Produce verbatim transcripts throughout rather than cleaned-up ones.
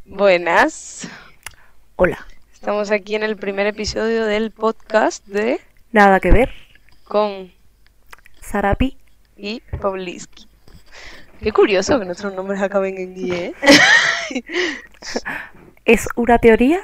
Buenas. Hola. Estamos aquí en el primer episodio del podcast de Nada que ver con Sarapi y Pauliski. Qué curioso que nuestros nombres acaben en I, ¿eh? ¿Es una teoría?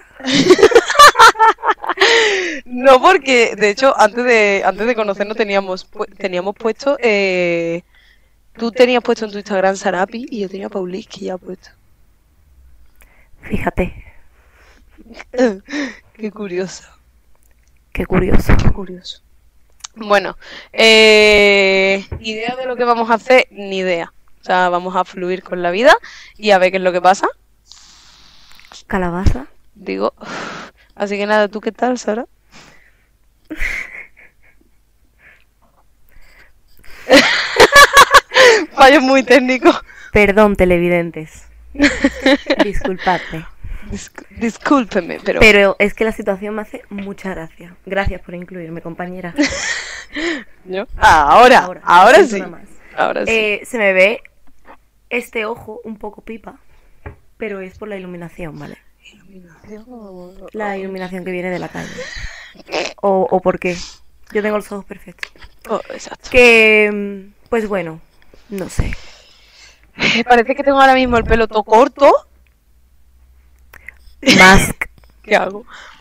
No, porque de hecho antes de antes de conocernos teníamos pu- teníamos puesto eh, tú tenías puesto en tu Instagram Sarapi y yo tenía Pauliski ya puesto. Fíjate, Qué curioso. qué curioso. Qué curioso. Bueno, eh, idea de lo que vamos a hacer, ni idea. O sea, vamos a fluir con la vida y a ver qué es lo que pasa. Calabaza. Digo, así que nada, ¿tú qué tal, Sara? Fallo muy técnico. Perdón, televidentes. Disculpadme. Disc- discúlpeme, pero... Pero es que la situación me hace mucha gracia. Gracias por incluirme, compañera. ¿Yo? Ah, ahora, ahora, ahora siento sí. una más. Ahora sí. Eh, se me ve este ojo un poco pipa, pero es por la iluminación, ¿vale? La iluminación que viene de la calle. O, o por qué. Yo tengo los ojos perfectos. Oh, exacto. Que, pues bueno, no sé. Me parece que tengo ahora mismo el pelo todo corto. Mask. ¿Qué hago?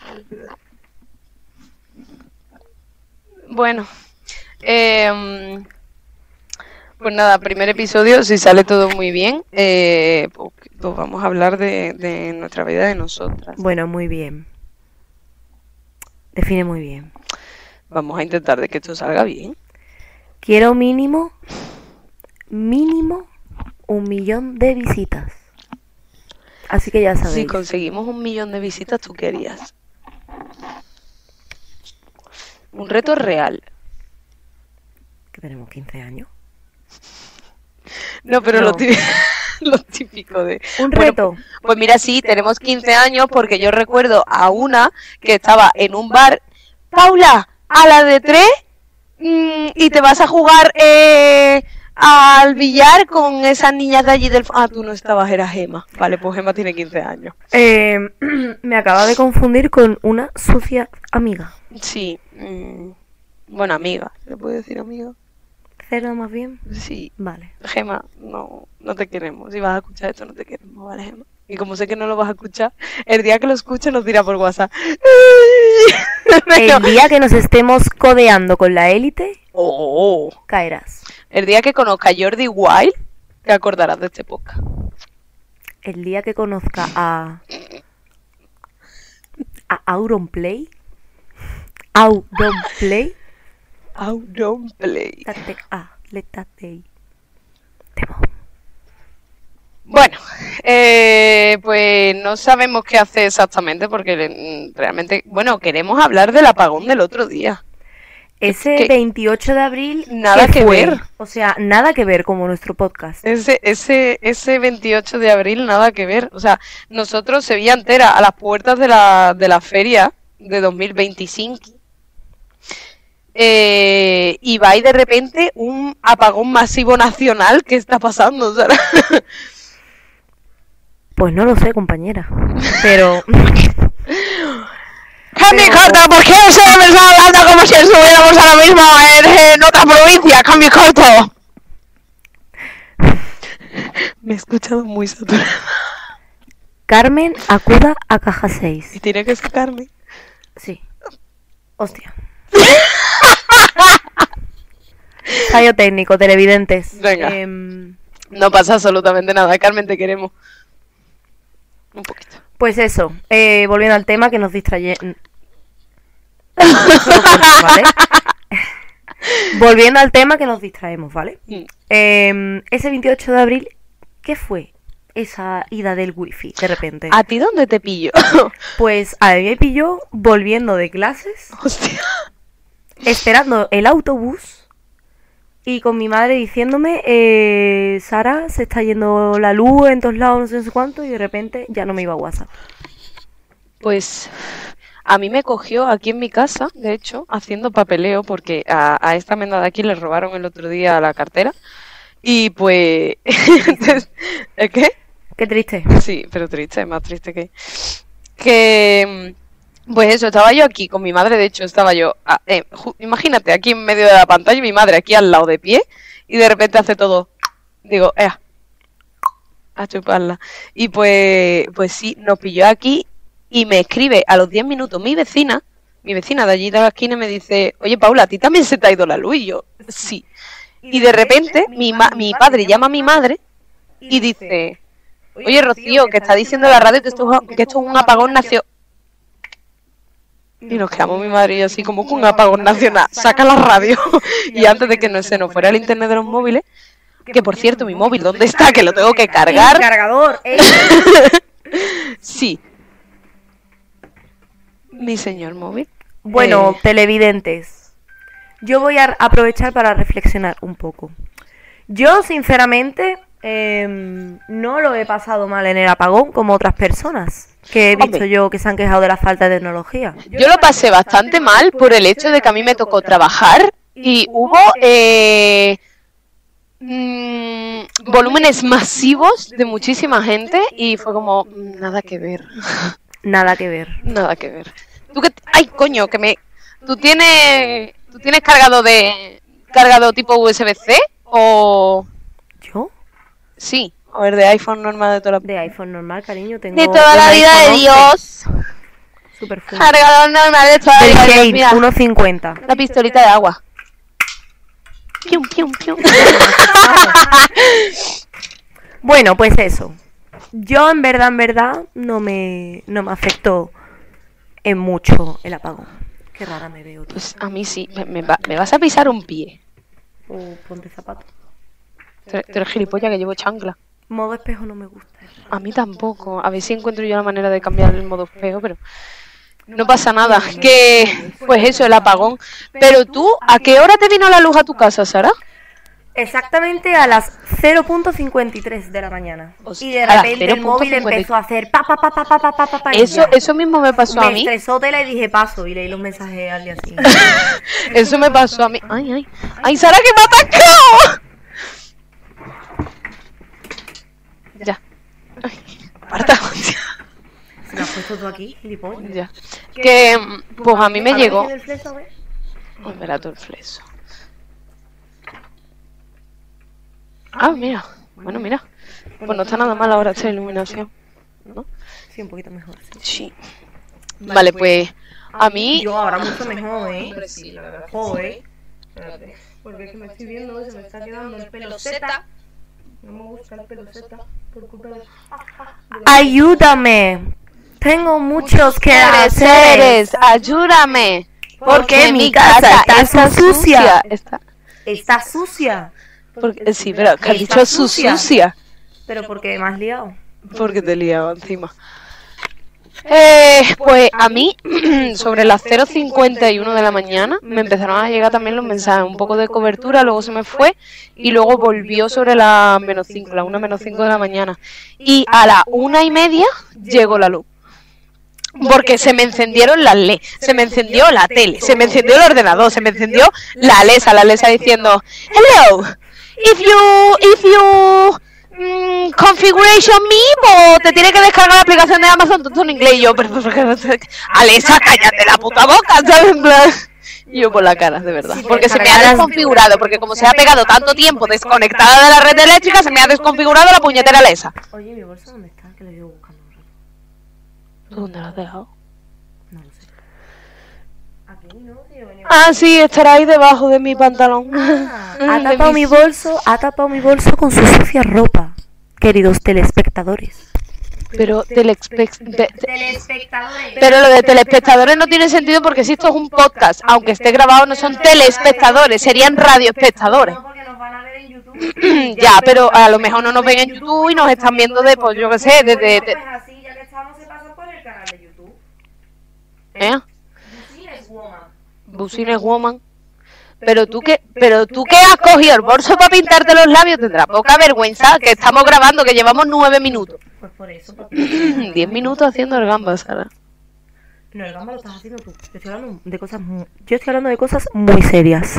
Bueno, eh, pues nada, primer episodio, si sale todo muy bien, eh, pues, pues vamos a hablar de, de nuestra vida, de nosotras. Bueno, muy bien. Define muy bien. Vamos a intentar de que esto salga bien. Quiero mínimo, mínimo, un millón de visitas. Así que ya sabéis. Si conseguimos un millón de visitas, ¿tú qué harías? Un reto real. Que tenemos quince años. No, pero No. Lo, típico, lo típico de... Un Bueno, reto. pues, pues mira, sí, tenemos quince años porque yo recuerdo a una que estaba en un bar. Paula, a la de tres mm, y te vas a jugar eh, al billar con esas niñas de allí del... Ah, tú no estabas, era Gema. Vale, pues Gema tiene quince años. Eh, me acaba de confundir con una sucia amiga. Sí. mm, bueno, amiga. ¿Se puede decir amiga? ¿Cerda más bien? Sí. Vale. Gema, no, no te queremos. Si vas a escuchar esto, no te queremos, ¿vale, Gema? Y como sé que no lo vas a escuchar, el día que lo escuches nos dirá por WhatsApp. El día que nos estemos codeando con la élite, Oh, caerás. el día que conozca a Jordi Wild, te acordarás de este podcast. El día que conozca a... a Auronplay. Auronplay. Auronplay. Tate a letate. Temo. Bueno, eh, pues no sabemos qué hacer exactamente porque mm, realmente, bueno, queremos hablar del apagón del otro día. Ese que- veintiocho de abril, Nada ¿qué que fue? ver. O sea, nada que ver como nuestro podcast. Ese, ese, ese veintiocho de abril nada que ver. O sea, nosotros Sevilla entera a las puertas de la, de la feria de dos mil veinticinco. Eh, y va y de repente un apagón masivo nacional. ¿Qué está pasando, Sara? Pues no lo sé, compañera. Pero Cambio y Pero- corto, ¿por qué se me está hablando como si estuviéramos ahora mismo en, en otra provincia? Cambio y corto. Me he escuchado muy saturada. Carmen acuda a caja seis. Y tiene que sacarme. Sí. Hostia. Fallo técnico, televidentes. Venga. Em, No pasa absolutamente nada, Carmen, te queremos. Un poquito. pues eso, eh, volviendo al tema que nos distraye... ¿Vale? Volviendo al tema que nos distraemos, ¿vale? Mm. Em, ese veintiocho de abril, ¿qué fue esa ida del wifi de repente? ¿A ti dónde te pillo? Pues a mí me pilló volviendo de clases, Hostia. esperando el autobús y con mi madre diciéndome, eh, Sara, se está yendo la luz en todos lados, no sé, no sé cuánto, y de repente ya no me iba a WhatsApp. Pues a mí me cogió aquí en mi casa, de hecho, haciendo papeleo, porque a, a esta menda de aquí le robaron el otro día la cartera. Y pues... ¿El qué? Qué triste. Sí, pero triste, más triste que... Que... Pues eso, estaba yo aquí con mi madre, de hecho estaba yo... Eh, imagínate, aquí en medio de la pantalla y mi madre aquí al lado de pie y de repente hace todo... Digo, eh, a chuparla. Y pues, pues sí, nos pilló aquí y me escribe a los diez minutos mi vecina, mi vecina de allí de la esquina me dice, oye Paula, ¿a ti también se te ha ido la luz? Y yo, sí. Y de repente mi, ma mi padre llama a mi madre y dice, oye Rocío, que está diciendo la radio que esto, que esto es un apagón nacional. Y nos quedamos mi madre y yo así como con un apagón nacional, saca la radio. Y antes de que no, se nos fuera el internet de los móviles, que por cierto, mi móvil, ¿dónde está? Que lo tengo que cargar. El cargador, ¿eh? Sí. Mi señor móvil. Bueno, eh... televidentes, yo voy a aprovechar para reflexionar un poco. Yo, sinceramente, eh, no lo he pasado mal en el apagón como otras personas que he visto Hombre. yo que se han quejado de la falta de tecnología. Yo lo pasé bastante mal por el hecho de que a mí me tocó trabajar y hubo... Eh... Mm, volúmenes masivos de muchísima gente y fue como nada que ver. Nada que ver. Nada que ver. Tú que ay, coño, que me tú tienes tú tienes cargado de cargado tipo U S B C o ¿Yo? Sí, a ver, de iPhone normal de toda la de iPhone normal, cariño, tengo de toda la vida de Dios. Super full. Cargador normal de toda la vida de Dios. uno cincuenta. La pistolita de agua. Pium, pium, pium. Bueno, pues eso. Yo en verdad, en verdad, no me, no me afectó en mucho el apagón. Qué rara me veo. Tío. Pues a mí sí. Me, me, va, me vas a pisar un pie. O ponte zapato. Tú eres gilipollas que llevo chancla. Modo espejo no me gusta. A mí tampoco. A ver si encuentro yo la manera de cambiar el modo espejo, pero... No pasa nada, que pues eso, el apagón. Pero tú, ¿a qué hora te vino la luz a tu casa, Sara? Exactamente a las cero punto cincuenta y tres de la mañana. O sea, y de repente el móvil empezó a hacer pa pa pa pa pa pa pa pa pa. Eso, eso mismo me pasó me a mí. Me estresó tela y dije paso y leí los mensajes al día siguiente. Eso me pasó a mí. Ay, ay. Ay, Sara, que me ha atacado. Ya. Ay, aparta. ¿Me has puesto tú aquí, gilipollas? Ya. Que, pues a mí me a llegó... Ver, el fleso, ¿ves? Ay, verá tú el fleso. Ah, mira. Bueno, mira. Pues no está nada mal ahora esta iluminación, ¿no? Sí, un poquito mejor, sí. Sí. Vale, pues... A mí... Yo ahora mucho mejor, ¿eh? Sí, la verdad. Joder. Espérate. Porque es que me estoy viendo y se me está quedando el pelo Z. No me gusta el pelo Z. Por culpa de... ¡Ayúdame! Tengo muchos quehaceres. Ayúdame. Porque mi casa está, está sucia. sucia. Está, está sucia. Porque, sí, pero que has dicho sucia. sucia. Pero porque me has liado. Porque te he liado encima. Eh, pues a mí, sobre las cero cincuenta y uno de la mañana, me empezaron a llegar también los mensajes, un poco de cobertura, luego se me fue y luego volvió sobre las menos cinco, la una menos cinco de la mañana. Y a la una y media llegó la luz. Porque se me encendieron las L E D, se me encendió la tele, se me encendió el ordenador, se me encendió la Alexa, la Alexa diciendo, hello, if you, if you... Mm, configuration me o te tiene que descargar la aplicación de Amazon todo en inglés y yo, pero Alexa, cállate la puta boca, ¿sabes? En plan, y yo por la cara, de verdad, porque se me ha desconfigurado, porque como se ha pegado tanto tiempo desconectada de la red eléctrica, se me ha desconfigurado la puñetera Alexa. Oye, ¿mi bolsa dónde está? Que la llevo buscando un rato. ¿Dónde la has dejado? No lo sé. Aquí no, tío. Ah, sí, estará ahí debajo de mi pantalón. Ah, ha tapado mi bolso, ha tapado mi bolso con su sucia ropa, queridos telespectadores. Pero telespec te telespectadores. Pero lo de telespectadores no tiene sentido porque si esto es un podcast, aunque esté grabado no son telespectadores, serían radioespectadores. No, porque nos van a ver en YouTube. Ya, pero a lo mejor no nos ven en YouTube y nos están viendo de, pues yo qué sé, desde... Pues así, ya que estamos, se pasan por el canal de YouTube. ¿Eh? Bucines Woman. Bucines Woman. Pero tú que, pero tú que has cogido el bolso para pintarte los labios, tendrá poca vergüenza que estamos grabando, que llevamos nueve minutos. Pues por eso, papi. Diez minutos haciendo el gamba, Sara. No, el gamba lo estás haciendo tú. Yo estoy hablando de cosas muy, yo estoy hablando de cosas muy serias.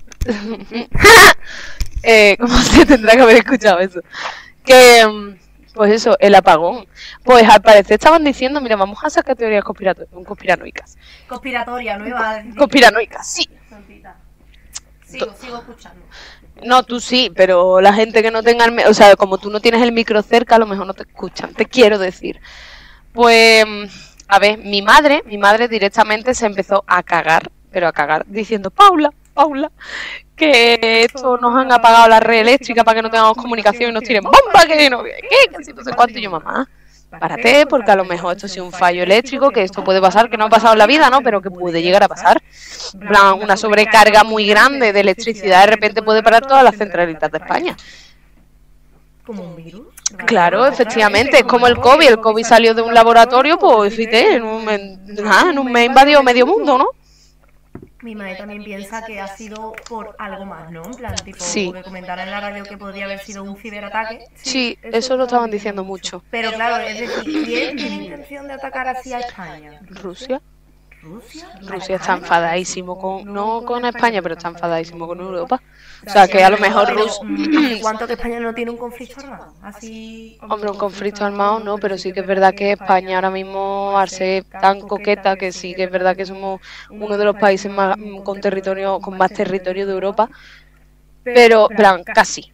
eh, ¿Cómo se tendrá que haber escuchado eso? Que, Pues eso, el apagón. Pues al parecer estaban diciendo, mira, vamos a sacar teorías conspirato- conspiranoicas. Conspiratoria, no iba a decir. Conspiranoicas, sí. Santita. Sigo, sigo escuchando. No, tú sí, pero la gente que no tenga el... me- O sea, como tú no tienes el micro cerca, a lo mejor no te escuchan. Te quiero decir. Pues, a ver, mi madre, mi madre directamente se empezó a cagar, pero a cagar, diciendo, Paula, Paula, que esto nos han apagado la red eléctrica para que no tengamos comunicación y nos tiren bomba, que no, ¿qué? Que si no sé cuánto. Y yo, mamá, párate, porque a lo mejor esto ha sido un fallo eléctrico, que esto puede pasar, que no ha pasado en la vida, ¿no? Pero que puede llegar a pasar. En plan, una sobrecarga muy grande de electricidad de repente puede parar todas las centralitas de España. ¿Como un virus? Claro, efectivamente, es como el COVID. El COVID salió de un laboratorio, pues fíjate, en un, en, ah, en un mes invadió medio mundo, ¿no? Mi madre también piensa que ha sido por algo más, ¿no? En plan, tipo, Sí. que comentaron en la radio que podría haber sido un ciberataque. Sí, eso lo estaban diciendo mucho. Pero claro, es decir, ¿quién tiene intención de atacar así a España? Rusia. ¿Rusia? Rusia está enfadadísimo con, no con España, pero está enfadadísimo con Europa. O sea, que a lo mejor Rusia... ¿Hace cuánto que España no tiene un conflicto armado? Así... Hombre, un conflicto armado no, pero sí que es verdad que España ahora mismo, al ser tan coqueta, que sí que es verdad que somos uno de los países más con territorio, con más territorio de Europa, pero, en plan, casi.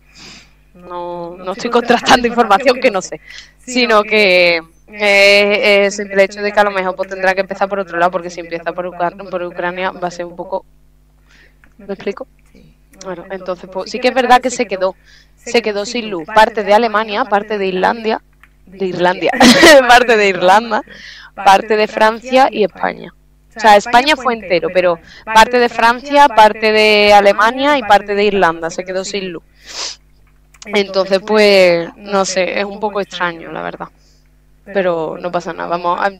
No, no estoy contrastando información que no sé, sino que eh, es el hecho de que a lo mejor pues, tendrá que empezar por otro lado, porque si empieza por, Ucra- por Ucrania va a ser un poco... ¿Me explico? Bueno, entonces pues, sí que es verdad que se quedó, se quedó sin luz parte de Alemania, parte de Islandia, de Irlandia, parte de Irlanda, parte de Francia y España. O sea, España fue entero, pero parte de Francia, parte de Alemania y parte de Irlanda se quedó sin luz. Entonces, pues, no sé, es un poco extraño, la verdad. Pero no pasa nada, vamos a...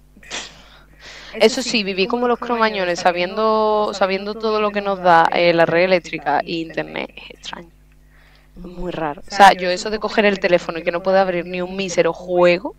Eso sí, viví como los cromañones, sabiendo sabiendo todo lo que nos da eh, la red eléctrica e internet, es extraño. Es muy raro. O sea, yo eso de coger el teléfono y que no pueda abrir ni un mísero juego,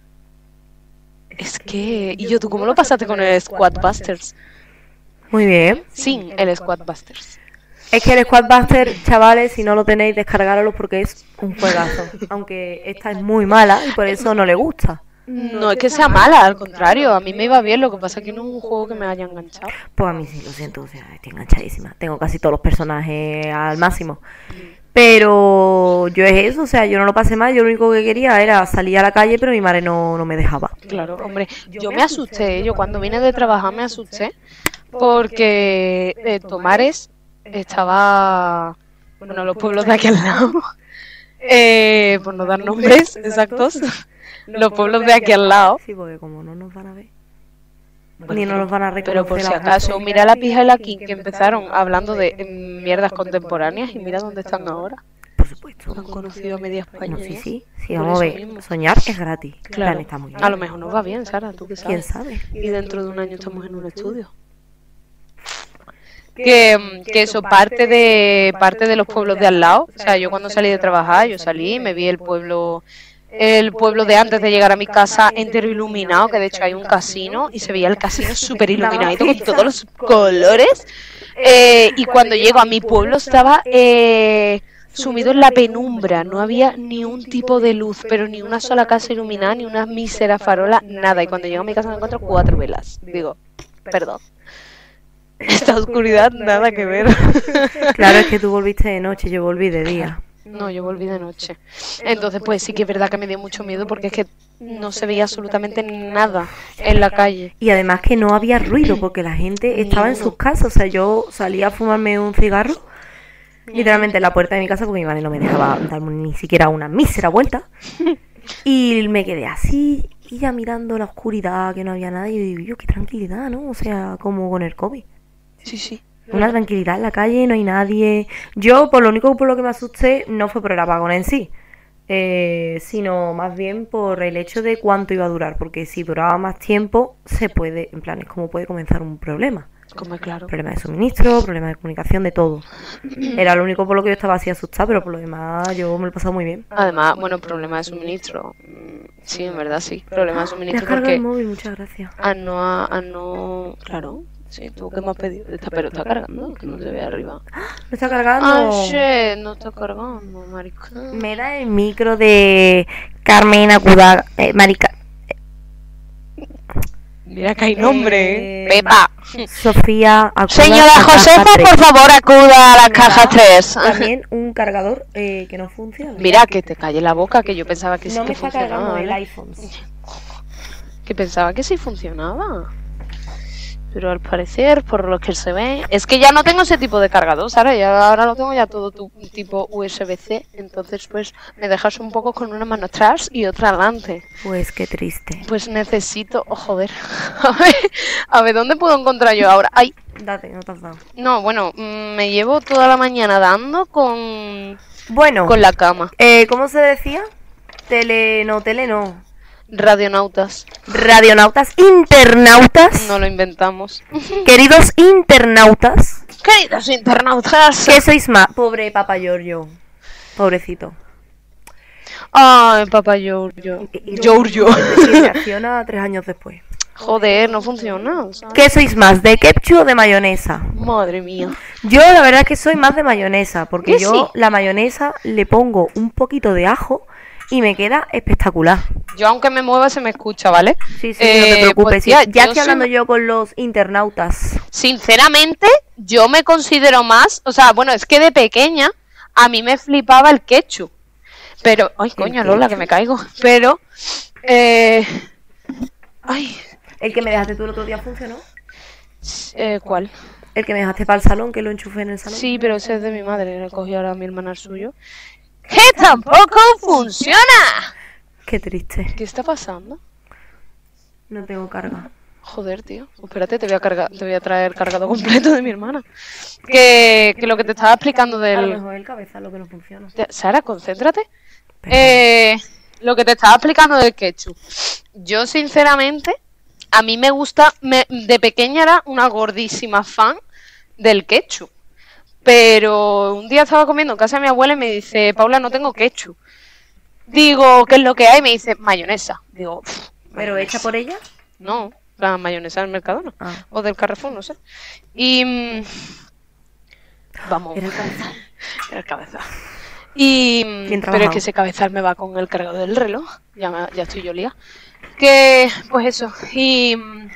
es que... ¿Y yo, tú cómo lo pasaste con el Squadbusters? Muy bien. Sin el Squadbusters. Es que el Squadbuster, chavales, si no lo tenéis, descargároslo porque es un juegazo. Aunque esta es muy mala y por eso no le gusta. No es que sea mala, al contrario, a mí me iba bien, lo que pasa es que no es un juego que me haya enganchado. Pues a mí sí, lo siento, o sea, estoy enganchadísima. Tengo casi todos los personajes al máximo. Pero yo es eso, o sea, yo no lo pasé mal, yo lo único que quería era salir a la calle, pero mi madre no, no me dejaba. Claro, hombre, yo me asusté, yo cuando vine de trabajar me asusté porque eh, Tomares estaba, bueno, los pueblos de aquí al lado, eh, por no dar nombres exactos, los pueblos de aquí al lado. Sí, porque como no nos van a ver, Bueno, ni no nos van a reconocer. pero por si la acaso, voz. mira la pija y la King que empezaron hablando de eh, mierdas contemporáneas y mira dónde están ahora. Por supuesto. Han conocido a media España. No, sí, ¿eh? sí, sí, Por vamos a eso ver, mismo. soñar es gratis. Claro, Plan, está muy bien. a lo mejor nos va bien, Sara, tú qué ¿Quién sabes. sabe? Y dentro de un año estamos en un estudio. Que, que eso parte de parte de los pueblos de al lado. O sea, yo cuando salí de trabajar, yo salí, me vi el pueblo el pueblo de antes de llegar a mi casa entero iluminado, que de hecho hay un casino y se veía el casino súper iluminadito con todos los colores. Eh, y cuando llego a mi pueblo estaba eh, sumido en la penumbra, no había ni un tipo de luz, pero ni una sola casa iluminada, ni una mísera farola, nada. Y cuando llego a mi casa me encuentro cuatro velas. Digo, perdón. Esta oscuridad nada que ver. Claro, es que tú volviste de noche, yo volví de día. No, yo volví de noche. Entonces, pues sí que es verdad que me dio mucho miedo porque es que no se veía absolutamente nada en la calle. Y además que no había ruido porque la gente estaba en sus casas. O sea, yo salía a fumarme un cigarro literalmente en la puerta de mi casa porque mi madre no me dejaba darme ni siquiera una mísera vuelta. Y me quedé así y ya mirando la oscuridad, que no había nadie. Y digo, yo, qué tranquilidad, ¿no? O sea, como con el COVID. Sí, sí. Una tranquilidad en la calle, no hay nadie. Yo, por lo único por lo que me asusté, no fue por el apagón en sí, eh, sino más bien por el hecho de cuánto iba a durar. Porque si duraba más tiempo, se puede, en plan, es como puede comenzar un problema. Como claro. Problema de suministro, problema de comunicación, de todo. Era lo único por lo que yo estaba así asustada, pero por lo demás yo me lo he pasado muy bien. Además, bueno, problema de suministro. Mm, Sí, en verdad sí. Problema de Me has suministro cargado porque el móvil, muchas gracias. a no, a no, claro. Sí, tú qué me has pedido. Está, pero está cargando, que no se ve arriba. ¿Me está cargando? Ah, shit, no está cargando, maricón. Me da el micro de Carmen Acuda, eh, Marica, Mira que hay nombre, Eh, Pepa. Sofía Acuda. Señora a caja Josefa, tres. por favor, acuda a la caja tres. También un cargador eh, que no funciona. Mira, que te calle la boca, que yo pensaba que sí no me que está funcionaba. cargando el ¿eh? iPhone. Que pensaba que sí funcionaba. Pero al parecer, por lo que se ve, es que ya no tengo ese tipo de cargador, ¿sabes? Ya ahora lo tengo ya todo tu, tipo U S B C. Entonces, pues, me dejas un poco con una mano atrás y otra adelante. Pues qué triste. Pues necesito... Oh, joder. A ver, a ver, ¿dónde puedo encontrar yo ahora? Ay, Date, no te has dado. no, bueno, mm, me llevo toda la mañana dando con, Bueno, con la cama. eh, ¿cómo se decía? Tele, no, tele no. Radionautas. Radionautas, internautas. No lo inventamos. Queridos internautas. Queridos internautas. ¿Qué sois más? Pobre Papa Giorgio. Pobrecito. Ay, papá Giorgio. Y- Giorgio. Y reacciona tres años después. Joder, no funciona. ¿sabes? ¿Qué sois más? ¿De ketchup o de mayonesa? Madre mía. Yo la verdad es que soy más de mayonesa, porque ¿Que yo sí? la mayonesa le pongo un poquito de ajo y me queda espectacular. Yo aunque me mueva se me escucha, ¿vale? Sí, sí, Eh, no te preocupes. pues, ya tía, ya yo estoy soy- hablando yo con los internautas. Sinceramente, yo me considero más, o sea, bueno, es que de pequeña a mí me flipaba el ketchup. Pero, ay, coño, Lola, que me caigo. Pero, eh, ay, El que me dejaste tú el otro día funcionó. eh, ¿cuál? El que me dejaste para el salón, que lo enchufé en el salón. Sí, pero ese es de mi madre, le cogí ahora a mi hermana el suyo. ¡Que tampoco funciona! Qué triste. ¿Qué está pasando? No tengo carga. Joder, tío. Espérate, te voy a cargar, te voy a traer cargado completo de mi hermana. Que, que lo que te estaba explicando A lo del... mejor el cabeza es lo que no funciona. Ya, Sara, concéntrate. Eh, lo que te estaba explicando del ketchup. Yo, sinceramente, a mí me gusta... me- de pequeña era una gordísima fan del ketchup. Pero un día estaba comiendo en casa de mi abuela y me dice, Paula, no tengo ketchup. Digo, ¿qué es lo que hay? Me dice, mayonesa. Digo, "Pff, ¿Pero mayonesa". hecha por ella? No, la mayonesa del Mercadona. Ah. O del Carrefour, no sé. Y... mm, vamos. Era el cabezal. Era el cabezal. Y... mm, Bien pero es trabajado. que ese cabezal me va con el cargador del reloj. Ya, me- ya estoy yo lía. Que... Pues eso. Y... mm,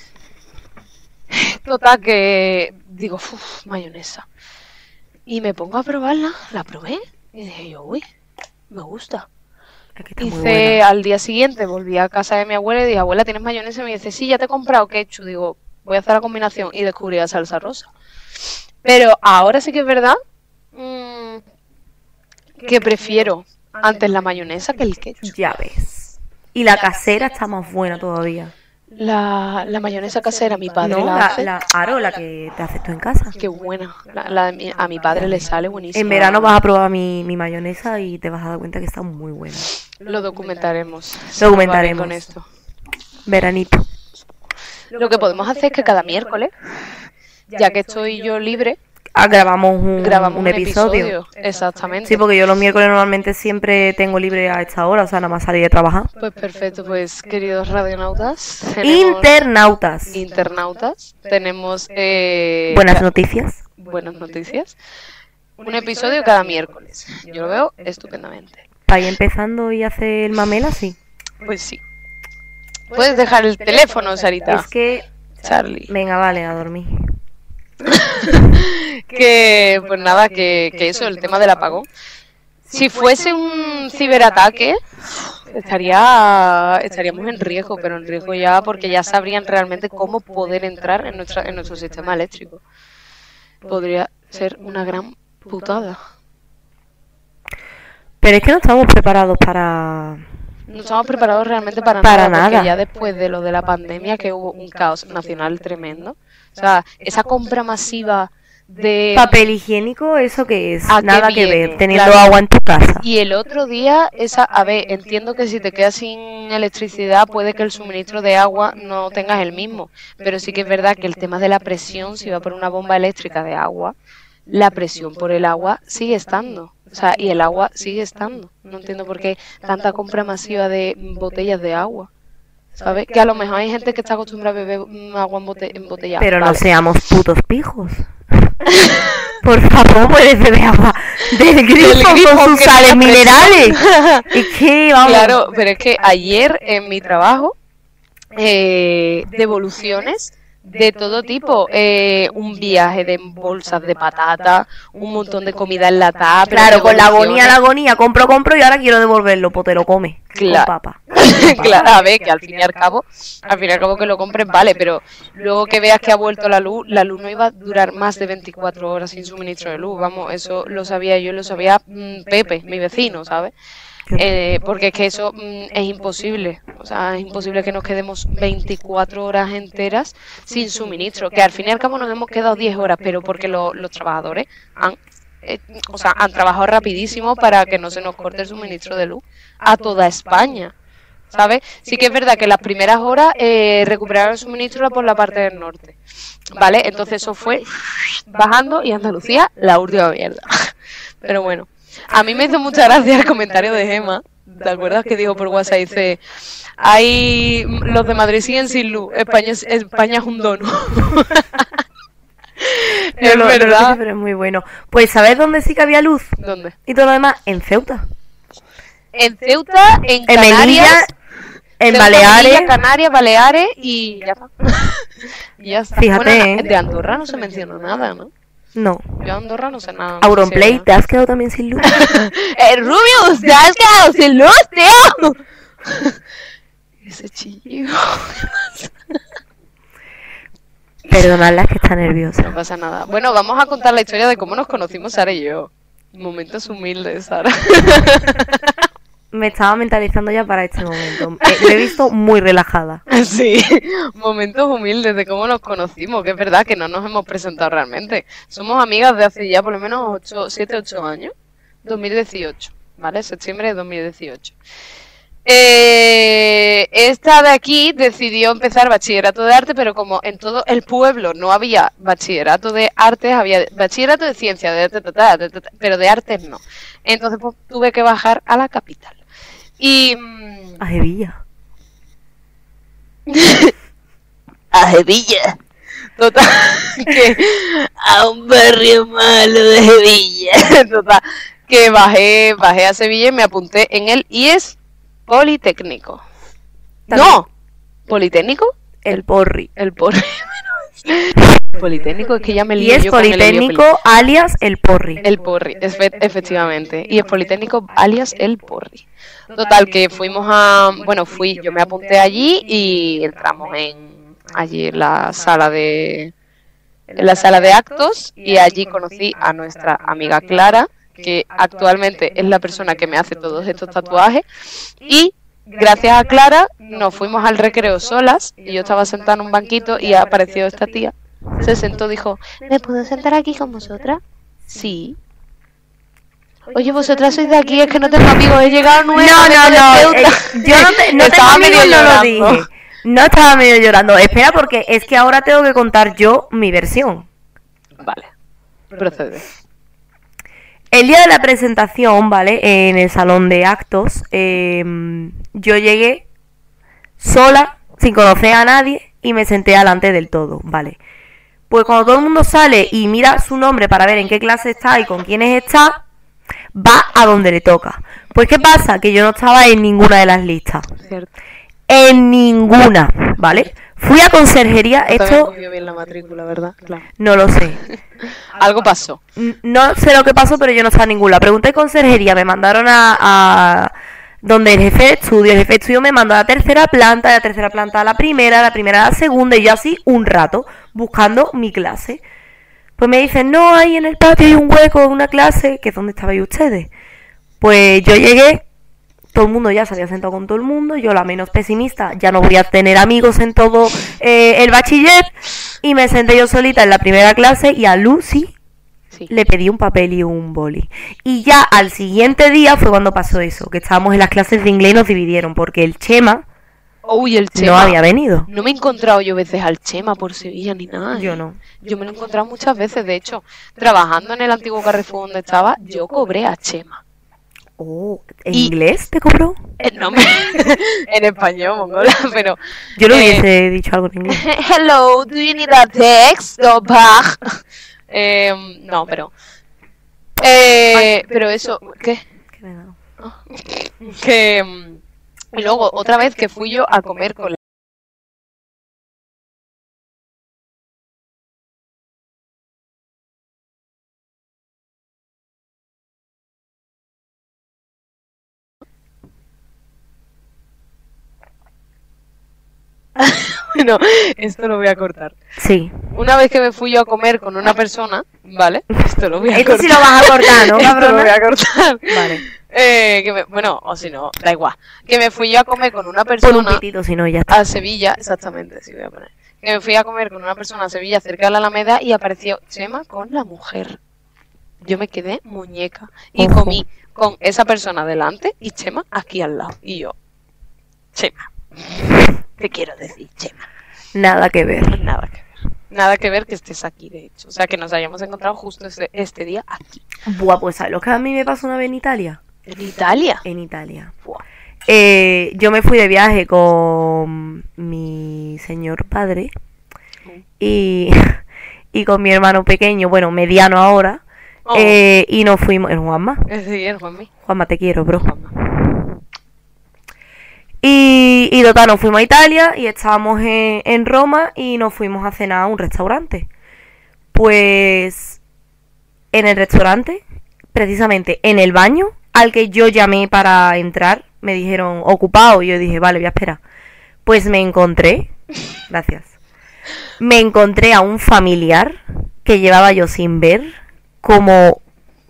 total que... Digo, uff, mayonesa. Y me pongo a probarla. La probé. Y dije yo, uy, me gusta. Es que está muy Hice buena. al día siguiente, volví a casa de mi abuela y dije, abuela, ¿tienes mayonesa? Y me dice, sí, ya te he comprado ketchup. Digo, voy a hacer la combinación y descubrí la salsa rosa. Pero ahora sí que es verdad mm, que prefiero antes la mayonesa que el ketchup. Ya ves. Y la casera está más buena todavía. La, la mayonesa casera, mi padre No, la la, hace. la Aro, la que te haces tú en casa. Qué buena. La- la de mi- a mi padre le sale buenísima. En verano vas a probar mi, mi mayonesa y te vas a dar cuenta que está muy buena. Lo documentaremos. Documentaremos. Con esto. Veranito. Lo que podemos hacer es que cada miércoles, ya que estoy yo libre, Ah, grabamos un, grabamos un un episodio. episodio. Exactamente. Sí, porque yo los miércoles normalmente siempre tengo libre a esta hora, o sea, nada más salir de trabajar. Pues perfecto, pues queridos radionautas, tenemos Internautas. internautas, tenemos eh, Buenas ca- noticias. buenas noticias. Un episodio cada miércoles. Yo lo veo estupendamente. Para ir empezando y hacer el mamela, sí. Pues sí. Puedes dejar el teléfono, Sarita. Es que, Charlie. venga, vale, a dormir. Que, pues nada, que, que eso, el tema del apagón. Si fuese un ciberataque, estaría estaríamos en riesgo, pero en riesgo ya porque ya sabrían realmente cómo poder entrar en, nuestra, en nuestro sistema eléctrico. Podría ser una gran putada. Pero es que no estamos preparados para... No estamos preparados realmente para, Para nada, porque nada. ya después de lo de la pandemia que hubo un caos nacional tremendo. O sea, esa compra masiva de... Papel higiénico, ¿eso qué es? ¿A qué Nada que viene? ver, teniendo Claro. agua en tu casa. Y el otro día, esa, a ver, entiendo que si te quedas sin electricidad puede que el suministro de agua no tengas el mismo, pero sí que es verdad que el tema de la presión, si va por una bomba eléctrica de agua, la presión por el agua sigue estando, o sea, y el agua sigue estando. No entiendo por qué tanta compra masiva de botellas de agua, ¿sabes? Que a lo mejor hay gente que está acostumbrada a beber mm, agua en bote- embotellada. Pero no Vale. seamos putos pijos. Por favor, puedes beber agua del grifo, Del grifo, con sus que sales tenga minerales. presión. Es que, vamos. Claro, pero es que ayer en mi trabajo, eh, devoluciones de todo tipo, eh, un viaje de bolsas de patata, un montón de comida enlatada. pero Claro, con la agonía, devoluciones. la agonía, compro, compro y ahora quiero devolverlo, pues te lo come. Claro. Con papa. Claro, a ver, que al fin y al cabo, al fin y al cabo que lo compres vale, pero luego que veas que ha vuelto la luz, la luz no iba a durar más de veinticuatro horas sin suministro de luz, vamos, eso lo sabía yo, lo sabía mm, Pepe, mi vecino, ¿sabes? Eh, porque es que eso mm, es imposible, o sea, es imposible que nos quedemos veinticuatro horas enteras sin suministro, que al fin y al cabo nos hemos quedado diez horas, pero porque lo- los trabajadores han, eh, o sea, han trabajado rapidísimo para que no se nos corte el suministro de luz a toda España, ¿sabes? Sí que es verdad que las primeras horas eh, recuperaron el suministro por la parte del norte, ¿vale? Entonces eso fue bajando y Andalucía la última mierda. Pero bueno, a mí me hizo mucha gracia el comentario de Gemma. ¿Te acuerdas que dijo por WhatsApp? Dice, hay los de Madrid siguen sin luz, España es, España es un dono. Es No lo- no lo sé, verdad. pero es muy bueno. Pues, ¿sabes dónde sí que había luz? ¿Dónde? Y todo lo demás, en Ceuta. En Ceuta, en En Melilla, Canarias, en Ceuta, Baleares. Melilla, Canarias, Baleares y ya está. Y ya está. Fíjate, Bueno, ¿eh? de Andorra no se mencionó nada, ¿no? No. Yo de Andorra no sé nada. no sé Auronplay, si ¿te has quedado también sin luz? era- ¡Eh, Rubius! ¡Te has quedado sin luz, tío! Ese chillo. Perdonadla, que está nerviosa. No pasa nada. Bueno, vamos a contar la historia de cómo nos conocimos Sara y yo. Momentos humildes, Sara. Me estaba mentalizando ya para este momento. Eh, me he visto muy relajada. Sí, momentos humildes de cómo nos conocimos, que es verdad que no nos hemos presentado realmente. Somos amigas de hace ya por lo menos siete, ocho años, dos mil dieciocho, ¿vale? Septiembre de dos mil dieciocho. Eh, esta de aquí decidió empezar bachillerato de arte, pero como en todo el pueblo no había bachillerato de artes, había bachillerato de ciencia, de ta, ta, ta, ta, ta, ta, pero de artes no. Entonces pues, tuve que bajar a la capital. Y... mm, A Sevilla. a Sevilla. Total, que a un barrio malo de Sevilla. Total, que bajé, bajé a Sevilla y me apunté en el I E S Politécnico. No, Politécnico, El Porri. el Porri. Politécnico, es que ya me Y lío es yo con el Politécnico Heliopoli. alias El Porri. El Porri, efe- efectivamente. Y es Politécnico alias el Porri. Total, que fuimos a... Bueno, fui, yo me apunté allí y entramos en... Allí en la sala de... En la sala de actos y allí conocí a nuestra amiga Clara, que actualmente es la persona que me hace todos estos tatuajes. Y gracias a Clara nos fuimos al recreo solas y yo estaba sentada en un banquito y apareció esta tía. Se sentó, dijo, ¿me puedo sentar aquí con vosotras? Sí. Oye, vosotras sois de aquí, es que no tengo amigos, he llegado nueva. No, no, vengo de no. Ceuta". eh, yo no, te, no Estaba tengo amigos, medio no lo llorando. dije. No estaba medio llorando. Espera, porque es que ahora tengo que contar yo mi versión. Vale, procede. El día de la presentación, ¿vale? En el salón de actos, eh, yo llegué sola, sin conocer a nadie, y me senté delante del todo, ¿vale? Pues cuando todo el mundo sale y mira su nombre para ver en qué clase está y con quiénes está, va a donde le toca. Pues ¿qué pasa? Que yo no estaba en ninguna de las listas. Cierto. En ninguna, ¿vale? Fui a conserjería, También esto cogió bien la matrícula, ¿verdad? Claro. no lo sé. Algo pasó. N- No sé lo que pasó, pero yo no estaba en ninguna. Pregunté en conserjería, me mandaron a, a donde el jefe de estudio, el jefe de estudio me mandó a la tercera planta, de la tercera planta a la primera, de la primera a la segunda, y yo así un rato, buscando mi clase. Pues me dicen, no, ahí en el patio hay un hueco, una clase, que es donde estabais ustedes. Pues yo llegué, todo el mundo ya se había sentado con todo el mundo, yo la menos pesimista, ya no voy a tener amigos en todo eh, el bachiller, y me senté yo solita en la primera clase y a Lucy Sí. le pedí un papel y un boli. Y ya al siguiente día fue cuando pasó eso, que estábamos en las clases de inglés y nos dividieron, porque el Chema Uy, el Chema. no había venido. No me he encontrado yo veces al Chema por Sevilla ni nada. Yo ¿eh? no. Yo me lo he encontrado muchas veces. De hecho, trabajando en el antiguo Carrefour donde estaba, yo cobré a Chema. Oh, ¿en Y- inglés te cobró? Eh, no me... en español, mongola, pero... Yo le eh, hubiese dicho algo en inglés. Hello, do you need a text or bag? Eh, no, pero... Eh, pero eso... ¿Qué? ¿Qué me ha dado? Ah. Que... mm, Y luego, otra vez que fui yo a comer con la... Bueno, esto lo voy a cortar. Sí. Una vez que me fui yo a comer con una persona, ¿vale? Esto lo voy a Esto cortar. sí lo vas a cortar, ¿no, Esto lo cabrona? voy a cortar. Vale. Eh, que me- bueno, o si no, da igual. Que me fui yo a comer con una Pon un persona pitito, si no, ya está. a Sevilla, exactamente, sí voy a poner. Que me fui a comer con una persona a Sevilla cerca de la Alameda y apareció Chema con la mujer. Yo me quedé muñeca y Ojo. comí con esa persona delante y Chema aquí al lado. Y yo, Chema, te quiero decir, Chema. Nada que ver. Nada que ver. Nada que ver que estés aquí, de hecho. O sea, que nos hayamos encontrado justo este, este día aquí. Buah, pues ¿sabes lo que a mí me pasó una vez en Italia? ¿En Italia? En Italia. Buah. Eh, yo me fui de viaje con mi señor padre y, y con mi hermano pequeño, bueno, mediano ahora, Oh, eh, y nos fuimos, el Juanma, es decir, Juanmi. Juanma te quiero, bro. Juanma. Y, y total, nos fuimos a Italia y estábamos en, en Roma y nos fuimos a cenar a un restaurante. Pues en el restaurante, precisamente en el baño al que yo llamé para entrar, me dijeron ocupado y yo dije, vale, voy a esperar. Pues me encontré, gracias, me encontré a un familiar que llevaba yo sin ver como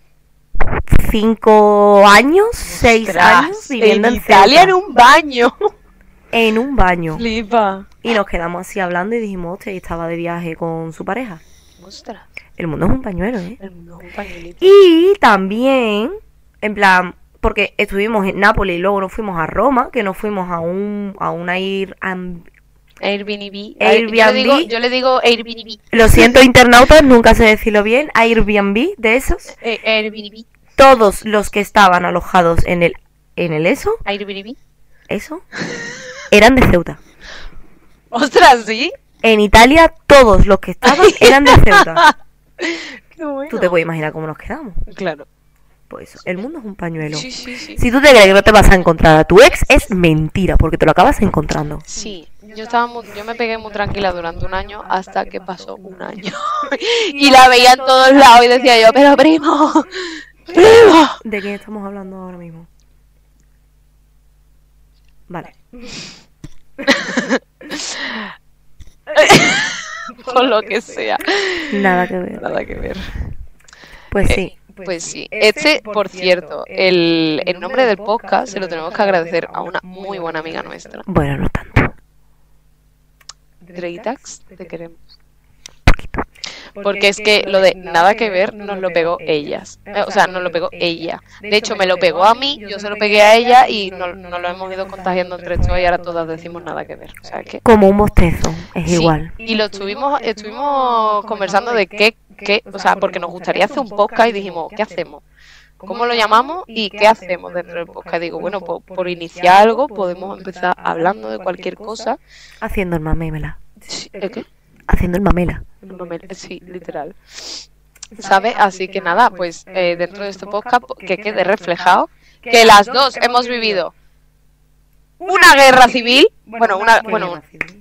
cinco años, seis Ostras, años viviendo en en, Italia Ceuta, en un baño. en un baño. Flipa. Y nos quedamos así hablando y dijimos, hostia, y estaba de viaje con su pareja. Ostras, El mundo es un pañuelo, ¿eh? el mundo es un pañuelito. Y también, en plan, porque estuvimos en Nápoles y luego nos fuimos a Roma, que nos fuimos a un a una Airbnb. Airbnb. Airbnb. Yo le digo, yo le digo Airbnb. Lo siento, internautas, nunca sé decirlo bien. Airbnb de esos. Eh, Airbnb. Todos los que estaban alojados en el en el eso, Airbnb. eso, eran de Ceuta. Ostras, sí. En Italia, todos los que estaban eran de Ceuta. Qué bueno. Tú te puedes imaginar cómo nos quedamos. Claro. Pues eso, el mundo es un pañuelo. Sí, sí, sí. Si tú te crees que no te vas a encontrar a tu ex, es mentira, porque te lo acabas encontrando. Sí, yo estaba muy- yo me pegué muy tranquila durante un año hasta que pasó un año. Y la veía en todos lados y decía yo, pero primo, primo. ¿De quién estamos hablando ahora mismo? Vale. Por lo que sea. Nada que ver. Nada que ver. Pues sí. Pues sí, este, por cierto, el, el nombre del podcast se lo tenemos que agradecer a una muy buena amiga nuestra. Bueno, no tanto. Dreitax, te queremos. Porque es que lo de nada que ver nos lo pegó ellas. Eh, O sea, nos lo pegó ella. De hecho, me lo pegó a mí, yo se lo pegué a ella y nos no lo hemos ido contagiando entre todos y ahora todas decimos nada que ver. O sea que... Como un bostezo, es Sí, igual. y lo estuvimos, estuvimos conversando de qué, qué, o sea, porque nos gustaría hacer un podcast y dijimos, ¿qué hacemos? ¿Cómo lo llamamos y qué hacemos dentro del podcast? Digo, bueno, por, por iniciar algo podemos empezar hablando de cualquier cosa. Haciendo el mamela. Sí, ¿el qué? Haciendo el mamela. No me- Sí, literal. ¿Sabe? Así que nada, pues eh, dentro de este podcast que quede reflejado que las dos hemos vivido una guerra civil, bueno, una, bueno,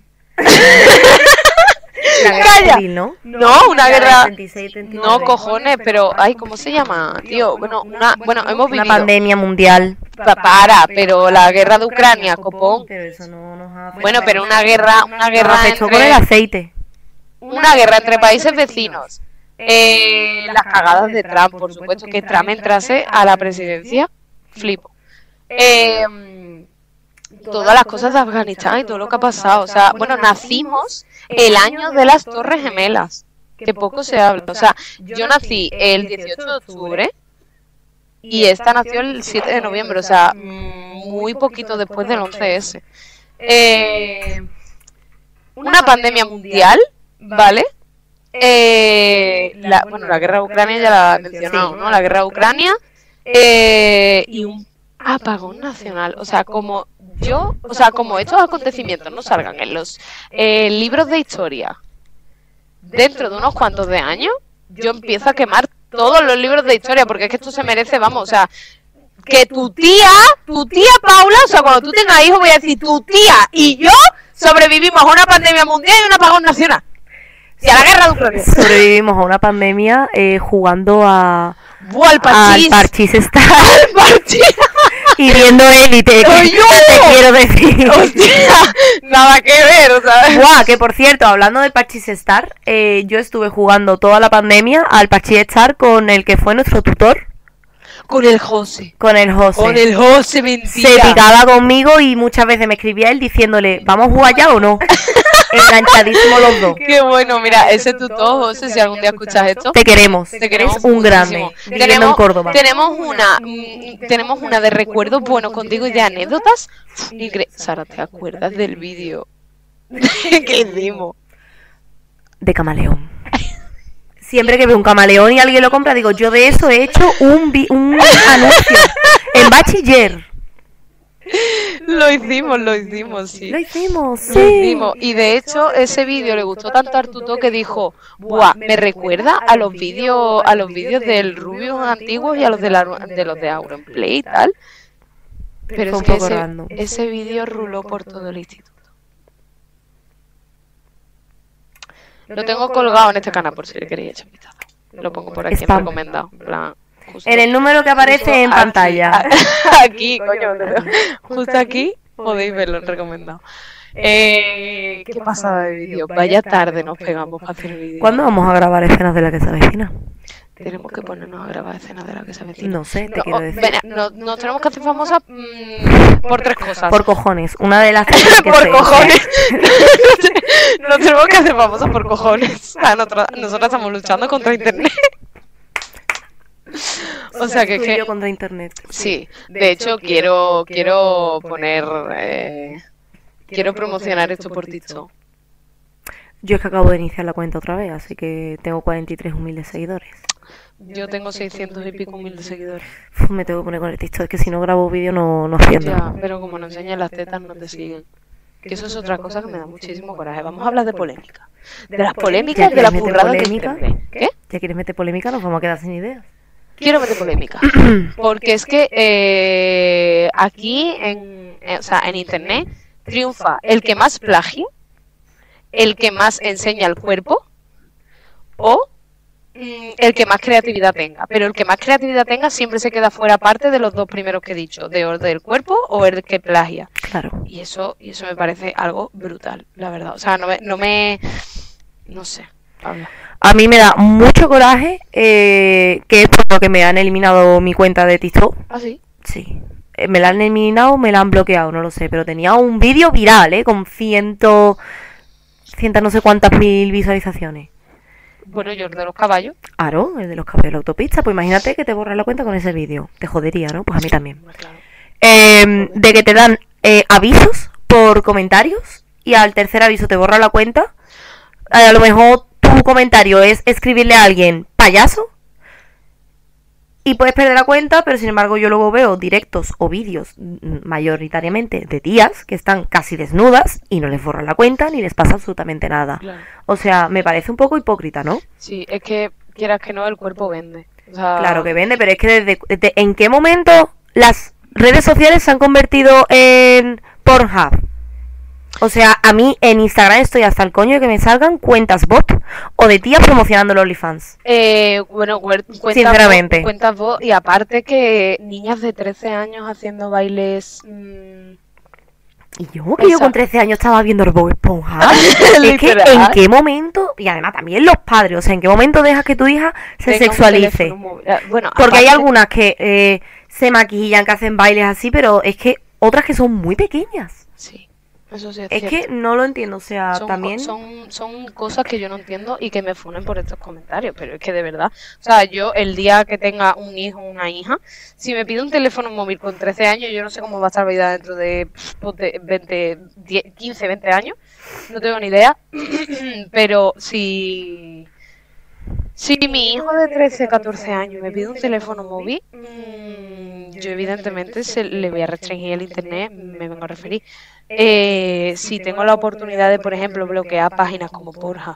La guerra Calla. civil, ¿no? no, una La del guerra, treinta y seis, treinta y no nueve. cojones, pero, ay, ¿cómo se llama, tío? Bueno, una, bueno, hemos Una vivido, pandemia mundial. Pa- para, pero la guerra de Ucrania, copón, Pero eso no nos ha bueno, pero una guerra, una Nos guerra afectó con el entre, aceite. una guerra entre países vecinos. Eh, las cagadas de Trump, por supuesto, que Trump entrase a la presidencia, flipo. Eh, todas las cosas de Afganistán y todo lo que ha pasado. O sea, bueno, nacimos el año de las Torres Gemelas, que poco se habla. O sea, yo nací el dieciocho de octubre y esta nació el siete de noviembre, o sea, mm, muy poquito después del once ese. Eh, una pandemia mundial, ¿vale? Eh, la, bueno, la guerra de Ucrania ya la he mencionado, ¿no? La guerra de Ucrania eh, y un apagón nacional. O sea, como yo, o sea, como estos acontecimientos no salgan en los eh, libros de historia dentro de unos cuantos de años, yo empiezo a quemar todos los libros de historia, porque es que esto se merece, vamos, o sea, que tu tía, tu tía Paula, o sea, cuando tú tengas hijos voy a decir, tu tía y yo sobrevivimos a una pandemia mundial y a un apagón nacional. Y a la guerra de Ucrania. Sobrevivimos a una pandemia eh, jugando a... Buah, al parchís. Al parchís está. Al parchís. Y viendo élite, que ¡Oye! te quiero decir. Hostia, nada que ver, ¿sabes? Buah, que por cierto, hablando del Parchís Star, eh, yo estuve jugando toda la pandemia al Parchís Star con el que fue nuestro tutor. Con el José. Con el José. Con el José, mentira. Se picaba conmigo y muchas veces me escribía él diciéndole, ¿vamos a jugar ya o no? Enganchadísimos los dos. Qué bueno, mira, ese tutor, José, si algún día escuchas esto. Te queremos. Te queremos Eres un grande. muchísimo. Viviendo Tenemos, en Córdoba. tenemos una mm, tenemos una de recuerdos buenos contigo y de anécdotas. Incre- Sara, ¿te acuerdas del vídeo que hicimos? De camaleón. Siempre que veo un camaleón y alguien lo compra, digo, yo de eso he hecho un, vi- un anuncio en bachiller. Lo hicimos, lo hicimos, sí. Lo hicimos, Lo sí. hicimos. Y de hecho, ese vídeo le gustó tanto a Artuto que dijo, buah, me recuerda a los vídeos, a los vídeos del Rubius antiguos y a los de la de los de Auronplay y tal. Pero Fue es un que poco ese, random. ese vídeo ruló por todo el instituto. Lo tengo colgado en este canal por si le queréis echar un vistazo. Lo pongo por aquí Spam. en recomendado. En plan, justo- En el número que aparece justo en aquí, pantalla. Aquí, coño, justo aquí podéis verlo en recomendado. Eh, ¿Qué pasada de vídeo? Vaya tarde nos pegamos para hacer el vídeo. ¿Cuándo vamos a grabar escenas de la que se avecina? Tenemos que ponernos a grabar escenas de la que se avecina. No sé, te No, quiero oh, decir. ven, no- nos tenemos que hacer famosas mm, por tres cosas. Por cojones. Una de las cosas que por sé. cojones. Nos tenemos que hacer famosas por cojones. O sea, nosotras, nosotras estamos luchando contra internet. O sea que, Tú y que yo contra internet. sí, de hecho quiero quiero poner eh, quiero promocionar esto por TikTok. Yo es que acabo de iniciar la cuenta otra vez, así que tengo cuarenta y tres humildes seguidores. Yo tengo seiscientos y pico mil de seguidores. Uf, me tengo que poner con el TikTok, es que si no grabo vídeo no, no haciendo. Ya, pero como no enseñan las tetas no te siguen. Que eso es otra cosa que me da muchísimo coraje. Vamos a hablar de polémica. De las polémicas, de las ¿Quieres meter burradas de polémica? internet. ¿Qué? ¿Ya quieres meter polémica? Nos vamos a quedar sin ideas. Quiero meter polémica. Porque es que eh, aquí, en, eh, o sea, en internet, triunfa el que más plagia, el que más enseña el cuerpo o mm, el que más creatividad tenga. Pero el que más creatividad tenga siempre se queda fuera parte de los dos primeros que he dicho, de o del cuerpo o el que plagia. Claro. Y eso, y eso me parece algo brutal, la verdad. O sea, no me, no me, no sé. Habla. A mí me da mucho coraje eh, que es por lo que me han eliminado mi cuenta de TikTok. ¿Ah, sí? Sí. Eh, Me la han eliminado, me la han bloqueado, no lo sé. Pero tenía un vídeo viral, ¿eh? Con ciento... Cientos no sé cuántas mil visualizaciones. Bueno, yo el de los caballos. Claro, el de los caballos de la autopista. Pues imagínate que te borras la cuenta con ese vídeo. Te jodería, ¿no? Pues a mí también. Claro. Eh, de que te dan eh, avisos por comentarios y al tercer aviso te borra la cuenta. Eh, a lo mejor tu comentario es escribirle a alguien payaso y puedes perder la cuenta, pero sin embargo yo luego veo directos o vídeos mm, mayoritariamente de tías que están casi desnudas y no les borran la cuenta ni les pasa absolutamente nada. Claro. O sea, me parece un poco hipócrita, ¿no? Sí, es que quieras que no, el cuerpo vende. O sea, Claro que vende, pero es que desde, desde en qué momento las redes sociales se han convertido en Pornhub. O sea, a mí en Instagram estoy hasta el coño de que me salgan cuentas bot o de tías promocionando el OnlyFans. Eh, bueno, cuer- cuentas Sinceramente. vos- cuentas vos, y aparte que niñas de trece años haciendo bailes... mm, Y yo, que yo Esa- con trece años estaba viendo el Bob Esponja. Es que, Literal. ¿en qué momento? Y además también los padres, o sea, ¿en qué momento dejas que tu hija se tenga un sexualice? teléfono móvil. Eh, Bueno, Porque hay aparte- algunas que eh, se maquillan, que hacen bailes así, pero es que otras que son muy pequeñas. Sí, eso sí es, Es cierto. que no lo entiendo, o sea, Son, co- también... son, son cosas que yo no entiendo y que me funen por estos comentarios, pero es que de verdad, o sea, yo el día que tenga un hijo o una hija, si me pide un teléfono móvil con trece años, yo no sé cómo va a estar la vida dentro de pff, ponte, veinte, diez, quince, veinte años, no tengo ni idea, pero si... Si mi hijo de trece, catorce años me pide un teléfono móvil, mmm, yo evidentemente se, le voy a restringir el internet, me vengo a referir. Eh, si tengo la oportunidad de, por ejemplo, bloquear páginas como Porja,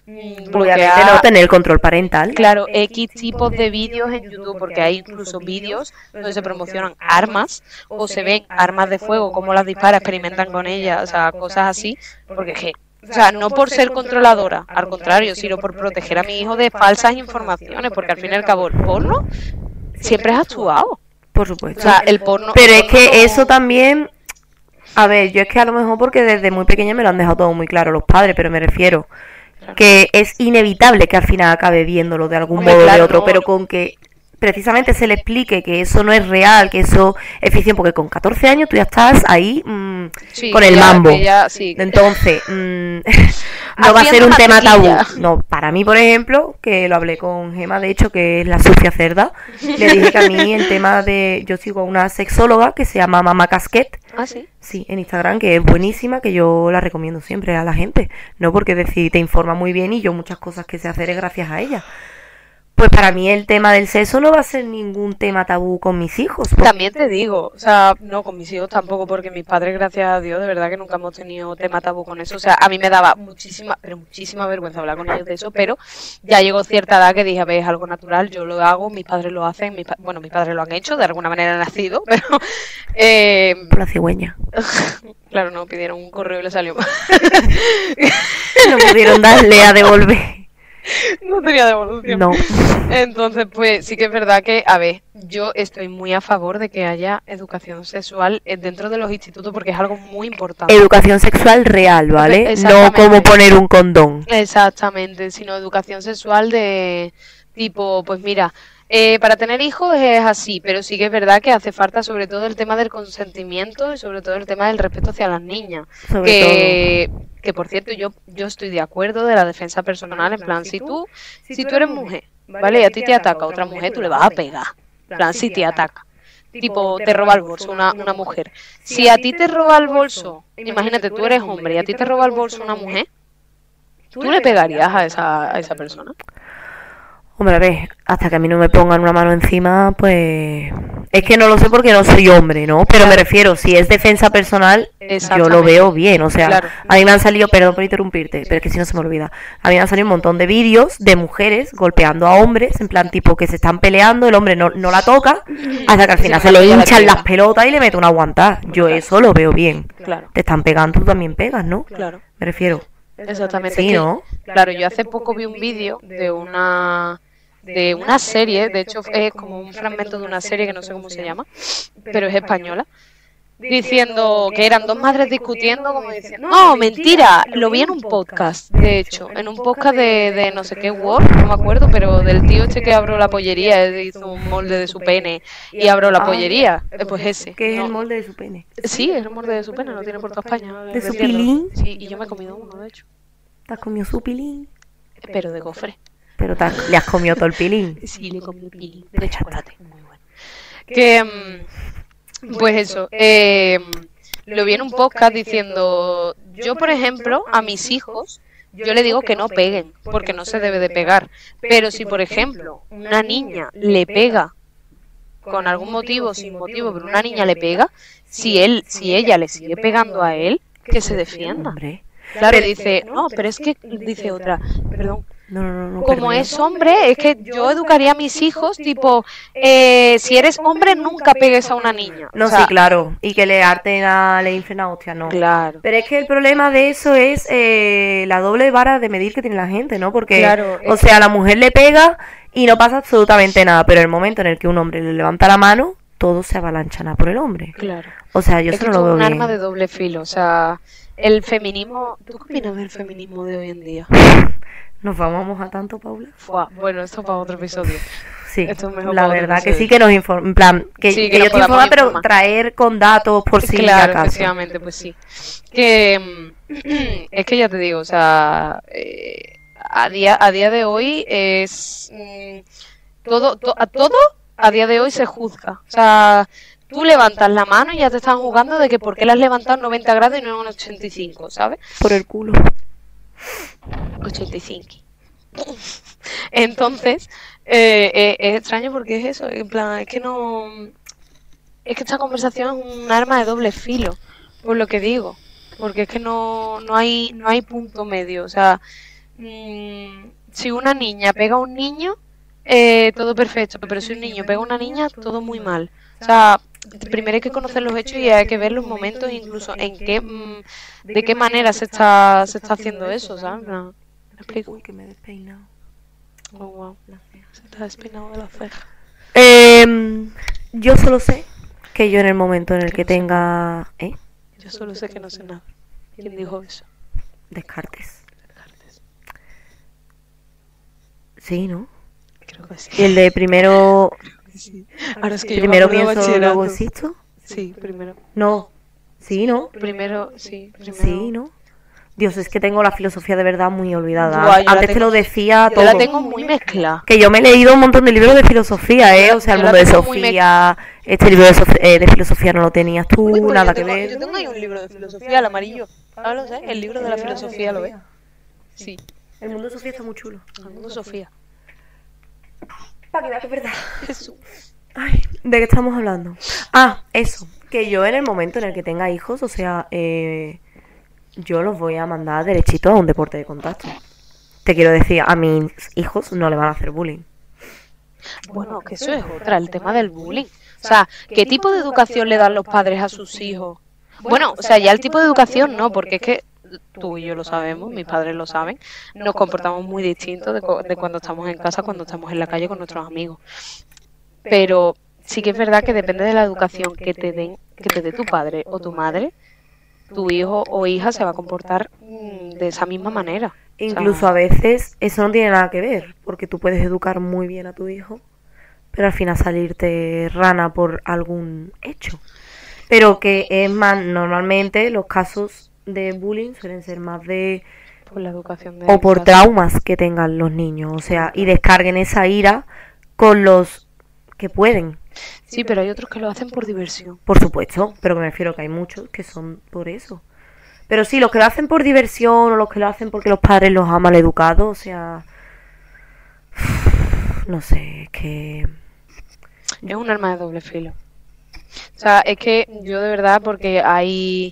Obviamente no tener el control parental. Claro, X tipos de vídeos en YouTube, porque hay incluso vídeos donde se promocionan armas o se ven armas de fuego, cómo las dispara, experimentan con ellas, o sea, cosas así, porque es que, o sea, no por ser controladora, al contrario, sino por proteger a mi hijo de falsas informaciones, porque al fin y al cabo el porno siempre es actuado. Por supuesto. O sea, el porno... Pero el es porno que no... eso también... A ver, yo es que a lo mejor porque desde muy pequeña me lo han dejado todo muy claro los padres, pero me refiero que es inevitable que al final acabe viéndolo de algún Hombre, modo o claro, de otro, no, pero no. con que precisamente se le explique que eso no es real, que eso es ficción, porque con catorce años tú ya estás ahí mmm, Sí, con el ya- mambo. que ya- sí. Entonces, mmm, no va a ser Haciendo un tema tabú. mantequilla. No, para mí, por ejemplo, que lo hablé con Gema, de hecho, que es la sucia cerda, le dije que a mí el tema de... Yo sigo a una sexóloga que se llama Mama Casquet, Ah, sí. sí, en Instagram, que es buenísima, que yo la recomiendo siempre a la gente, ¿no? Porque es decir, te informa muy bien y yo muchas cosas que sé hacer es gracias a ella. Pues para mí el tema del sexo no va a ser ningún tema tabú con mis hijos. porque- También te digo, o sea, no con mis hijos tampoco, porque mis padres, gracias a Dios, de verdad que nunca hemos tenido tema tabú con eso. O sea, a mí me daba muchísima, pero muchísima vergüenza hablar con ellos de eso, pero ya llegó cierta edad que dije, a ver, es algo natural, yo lo hago, mis padres lo hacen, mis pa- bueno, mis padres lo han hecho, de alguna manera han nacido, pero eh, Por la cigüeña. claro, no, pidieron un correo y le salió mal. No pudieron darle a devolver. No tenía devolución. No. Entonces, pues sí que es verdad que, a ver, yo estoy muy a favor de que haya educación sexual eh, dentro de los institutos porque es algo muy importante. Educación sexual real, ¿vale? No Exactamente. como poner un condón. Exactamente, sino educación sexual de tipo, pues mira, eh, para tener hijos es así, pero sí que es verdad que hace falta sobre todo el tema del consentimiento y sobre todo el tema del respeto hacia las niñas. Sobre que, que por cierto, yo, yo estoy de acuerdo de la defensa personal, en plan, si tú, si tú eres mujer, ¿vale? Y a ti te ataca otra mujer, tú le vas a pegar. En plan, si te ataca. Tipo, te roba el bolso una, una mujer. Si a ti te roba el bolso, imagínate, tú eres hombre y a ti te roba el bolso una mujer, ¿tú le pegarías a esa, a esa persona? Hombre, a ver, hasta que a mí no me pongan una mano encima, pues... Es que no lo sé porque no soy hombre, ¿no? Pero me refiero, si es defensa personal, yo lo Exactamente. veo bien. O sea, Claro. a mí me han salido, perdón por interrumpirte, pero es que si no se me olvida. A mí me han salido un montón de vídeos de mujeres golpeando a hombres, en plan tipo que se están peleando, el hombre no, no la toca, hasta que al final se lo hinchan las pelotas y le mete una aguantada. Yo eso lo veo bien. Claro, Te están pegando, tú también pegas, ¿no? claro. Me refiero. Exactamente. Sí, Es que, ¿no? claro, yo hace poco vi un vídeo de una de una serie, de hecho es como un fragmento de una serie que no sé cómo se llama, pero es española, diciendo que eran dos madres discutiendo, como diciendo, no, mentira, lo vi en un podcast, de hecho, en un podcast de, de no sé qué Word, no me acuerdo, pero del tío este que abrió la pollería, él hizo un molde de su pene y abrió la pollería, eh, pues ese. Que es no. el molde de su pene. Sí, es el molde de su pene, lo tiene por toda España. ¿De su vendiendo. pilín? Sí, y yo me he comido uno, de hecho, Te has comido su pilín. pero de gofre. Pero te has- le has comido todo el pilín. Sí, le comí un pilín de chocolate, muy bueno. Que, mm, pues eso, eh, lo vi en un podcast diciendo, yo por ejemplo, a mis hijos, yo le digo que no peguen, porque no se debe de pegar. Pero si por ejemplo una niña le pega con algún motivo, sin motivo, pero una niña le pega, si él, si ella le sigue pegando a él, que se defienda. Hombre. Claro, dice, no, pero es que, dice otra, perdón, No, no, no, no. como perdona. es hombre, es que yo educaría a mis hijos, tipo, eh, si eres hombre, nunca pegues a una niña. No, O sea, sí, claro. Y que le harten a le inflen a hostia, no. Claro. Pero es que el problema de eso es eh, la doble vara de medir que tiene la gente, ¿no? Porque, Claro, o es- sea, la mujer le pega y no pasa absolutamente nada. Pero el momento en el que un hombre le levanta la mano, todos se avalanchan a por el hombre. Claro. O sea, yo Es eso que no esto lo es veo un bien. arma de doble filo, o sea, el feminismo... ¿Tú qué opinas del feminismo de hoy en día? ¿Nos vamos a mojar tanto, Paula? Fua, bueno, esto para otro episodio. Sí, Esto es mejor la para otro verdad que episodio. sí que nos informa, en plan, que, Sí, que que nos yo te podamos informa, pero informar. traer con datos por si Claro, acaso. efectivamente, pues sí. Que mm, es que ya te digo, o sea, eh, a día a día de hoy es mm, todo, to- a todo a día de hoy se juzga. O sea, tú levantas la mano y ya te están juzgando de que por qué la has levantado en noventa grados y no en ochenta y cinco, ¿sabes? Por el culo. ochenta y cinco. Entonces, eh, eh, es extraño porque es eso, en plan, es que no... Es que esta conversación es un arma de doble filo, por lo que digo. Porque es que no, no hay no hay punto medio. O sea, mmm, si una niña pega a un niño, eh, todo perfecto, pero si un niño pega a una niña, todo muy mal. O sea, primero hay que conocer los hechos y hay que ver los momentos, incluso en qué, mmm, de qué manera se está, se está haciendo eso, ¿sabes? ¿Me explico? Uy, que me he despeinado. Oh, wow. Se te ha despeinado de la ceja. Eh, yo solo sé que yo en el momento en el que tenga... ¿Eh? Yo solo sé que no sé nada. ¿Quién dijo eso? Descartes. Sí, ¿no? Creo que sí. Y el de primero... Sí. Ahora es que yo primero me acuerdo de pienso, bachillerato. luego existo. Sí, primero. No. Sí, ¿no? Primero, sí, primero. Sí, ¿no? Dios, es que tengo la filosofía de verdad muy olvidada. Buah, yo la Antes te tengo- lo decía Yo todo. la tengo muy mezclada. Que yo me he leído un montón de libros de filosofía, ¿eh? O sea, el Yo la mundo de tengo muy Sofía, este libro de, Sof- eh, de filosofía no lo tenías tú, Uy, pues nada yo que tengo, ver. Yo tengo ahí un libro de filosofía, el amarillo. Ah, lo sé, el libro de la filosofía, ¿lo ves? Sí, El mundo de Sofía está muy chulo. el mundo Sofía. Para que veas que es verdad. Jesús. Ay, ¿de qué estamos hablando? Ah, eso, que yo en el momento en el que tenga hijos, o sea, eh, yo los voy a mandar derechito a un deporte de contacto. Te quiero decir, a mis hijos no le van a hacer bullying. Bueno, que eso es otra, el tema del bullying. O sea, ¿qué tipo de educación le dan los padres a sus hijos? Bueno, o sea, ya el tipo de educación no, porque es que tú y yo lo sabemos, mis padres lo saben, nos comportamos muy distintos de, co- de cuando estamos en casa, cuando estamos en la calle con nuestros amigos. Pero sí que es verdad que depende de la educación que te den, que te dé tu padre o tu madre, tu hijo o hija se va a comportar mm, de esa misma manera. O sea, Incluso a veces eso no tiene nada que ver, porque tú puedes educar muy bien a tu hijo, pero al final salirte rana por algún hecho. Pero que es más, normalmente los casos de bullying suelen ser más de... por la educación de o por casa. traumas que tengan los niños, o sea, y descarguen esa ira con los que pueden, Sí, pero hay otros que lo hacen por diversión. por supuesto, pero me refiero que hay muchos que son por eso. Pero sí, los que lo hacen por diversión o los que lo hacen porque los padres los han mal educado, o sea, no sé, es que... Es un arma de doble filo. O sea, es que yo de verdad, porque hay...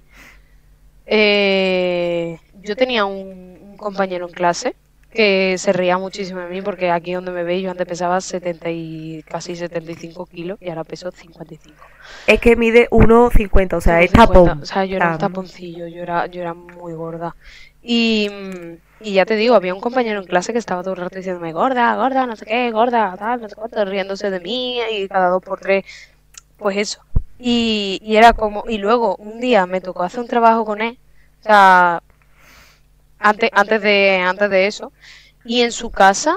eh, yo tenía un, un compañero en clase que se reía muchísimo de mí porque aquí donde me veis yo antes pesaba setenta y casi setenta y cinco kilos y ahora peso cincuenta y cinco. Es que mide uno cincuenta, o sea, es cincuenta. tapón. O sea, yo era un Ah, taponcillo, yo era, yo era muy gorda. Y, mm, y ya te digo, había un compañero en clase que estaba todo el rato diciéndome gorda, gorda, no sé qué, gorda, tal, no sé cuánto, riéndose de mí y cada dos por tres, pues eso. Y, y era como, y luego un día me tocó hacer un trabajo con él, o sea, antes, antes de, antes de eso, y en su casa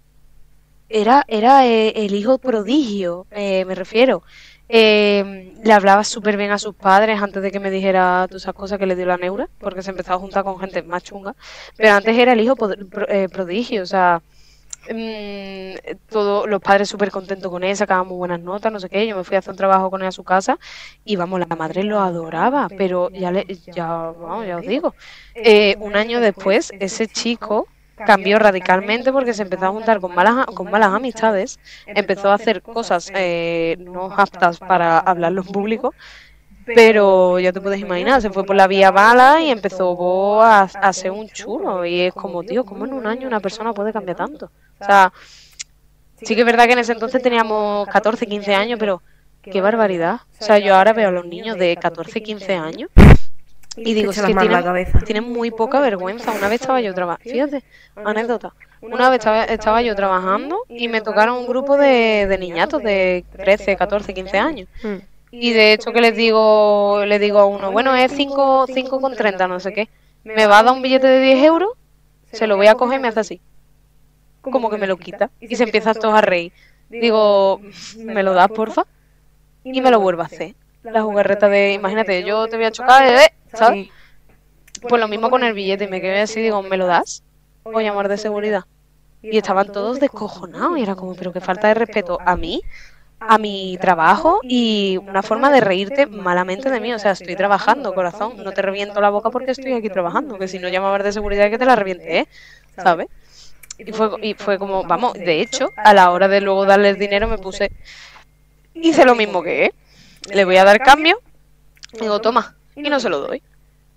era, era eh, el hijo prodigio, eh, me refiero. Eh, le hablaba súper bien a sus padres antes de que me dijera todas esas cosas que le dio la neura, porque se empezaba a juntar con gente más chunga. Pero antes era el hijo pod- pro- eh, prodigio, o sea, mm, todo, los padres súper contentos con él, sacaban muy buenas notas, no sé qué. Yo me fui a hacer un trabajo con él a su casa y vamos, la madre lo adoraba, pero ya, le, ya, vamos, ya os digo, eh, un año después, ese chico cambió radicalmente porque se empezó a juntar con malas, con malas amistades, empezó a hacer cosas eh, no aptas para hablarlo en público, pero ya te puedes imaginar, se fue por la vía mala y empezó a, a ser un chulo. Y es como, tío, ¿cómo en un año una persona puede cambiar tanto? O sea, sí que es verdad que en ese entonces teníamos catorce, quince años, pero qué barbaridad. O sea, yo ahora veo a los niños de catorce, quince años y digo, se es las que manda la tienen, cabeza. tienen muy poca vergüenza. Una vez estaba yo trabajando, fíjate, anécdota. Una vez estaba, estaba yo trabajando y me tocaron un grupo de, de niñatos de trece, catorce, quince años. Mm. Y de hecho que les digo, le digo a uno, bueno, es cinco con treinta, no sé qué. Me va a dar un billete de diez euros, se lo voy a coger y me hace así. Como que me lo quita. Y se empiezan todos a reír. Digo, ¿me lo das, porfa? Y me lo vuelvo a hacer. La jugarreta de, imagínate, yo te voy a chocar, eh, ¿sabes? Pues lo mismo con el billete, y me quedé así, digo, ¿me lo das? O llamar de seguridad. Y estaban todos descojonados, y era como, pero qué falta de respeto a mí, a mi trabajo, y una forma de reírte malamente de mí. O sea, estoy trabajando, corazón, no te reviento la boca porque estoy aquí trabajando, que si no llamabas de seguridad que te la reviente, ¿eh? ¿Sabes? Y fue, y fue como, vamos, de hecho, a la hora de luego darles dinero me puse, hice lo mismo que él. Le voy a dar cambio, digo, toma, y no se lo doy.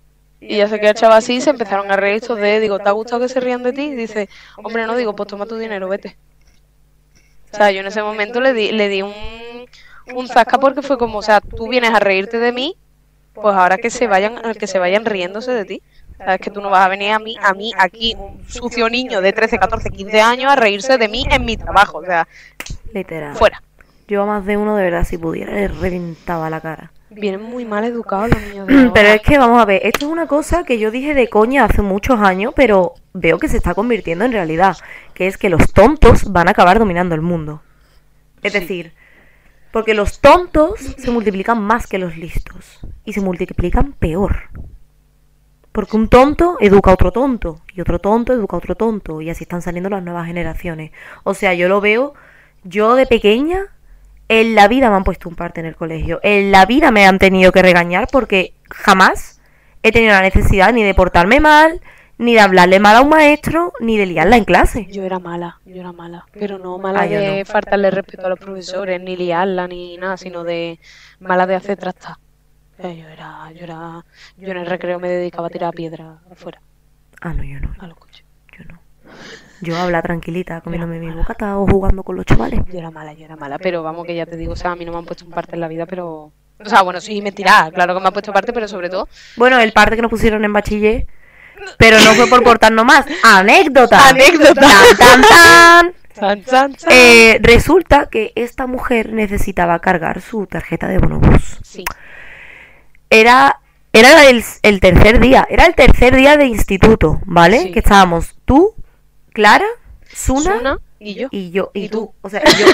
Y ya se queda el chaval así y se empezaron a reír estos de, digo, ¿te ha gustado que se rían de ti? Y dice, hombre, no, digo, pues toma tu dinero, vete. O sea, yo en ese momento le di, le di un, un zasca porque fue como, o sea, tú vienes a reírte de mí, pues ahora que se vayan, que se vayan riéndose de ti. Sabes que tú no vas a venir a mí, a mí aquí, un sucio niño de trece, catorce, quince años a reírse de mí en mi trabajo. O sea, literal. Fuera. Yo a más de uno, de verdad, si pudiera, le reventaba la cara. Vienen muy mal educados los niños de ahora. Pero es que, vamos a ver, esto es una cosa que yo dije de coña hace muchos años, pero veo que se está convirtiendo en realidad, que es que los tontos van a acabar dominando el mundo. Es Sí. decir, porque los tontos se multiplican más que los listos, y se multiplican peor. Porque un tonto educa a otro tonto, y otro tonto educa a otro tonto, y así están saliendo las nuevas generaciones. O sea, yo lo veo, yo de pequeña, en la vida me han puesto un parte en el colegio, en la vida me han tenido que regañar porque jamás he tenido la necesidad ni de portarme mal, ni de hablarle mal a un maestro, ni de liarla en clase. Yo era mala, yo era mala. Pero no mala Ah, yo de no. faltarle respeto a los profesores, ni liarla, ni nada, sino de mala de hacer trastas. O sea, yo era, yo era, yo en el recreo me dedicaba a tirar piedra afuera, Ah, no, yo no, a los coches. yo no. Yo habla tranquilita, comiéndome mi bocata o jugando con los chavales. Yo era mala, yo era mala, pero vamos que ya te digo, o sea, a mí no me han puesto un parte en la vida, pero... O sea, bueno, sí, mentira, claro que me han puesto parte, pero sobre todo... Bueno, el parte que nos pusieron en bachiller, pero no fue por portarnos más. ¡Anécdota! ¡Anécdota! ¡Tan, tan, tan! Chan, chan, chan. Eh, resulta que esta mujer necesitaba cargar su tarjeta de bonobús. Sí, Era, era el, el tercer día, era el tercer día de instituto, ¿vale? Sí. Que estábamos tú, Clara, Suna, Suna y yo. y yo, y, y tú. tú. O sea, y yo.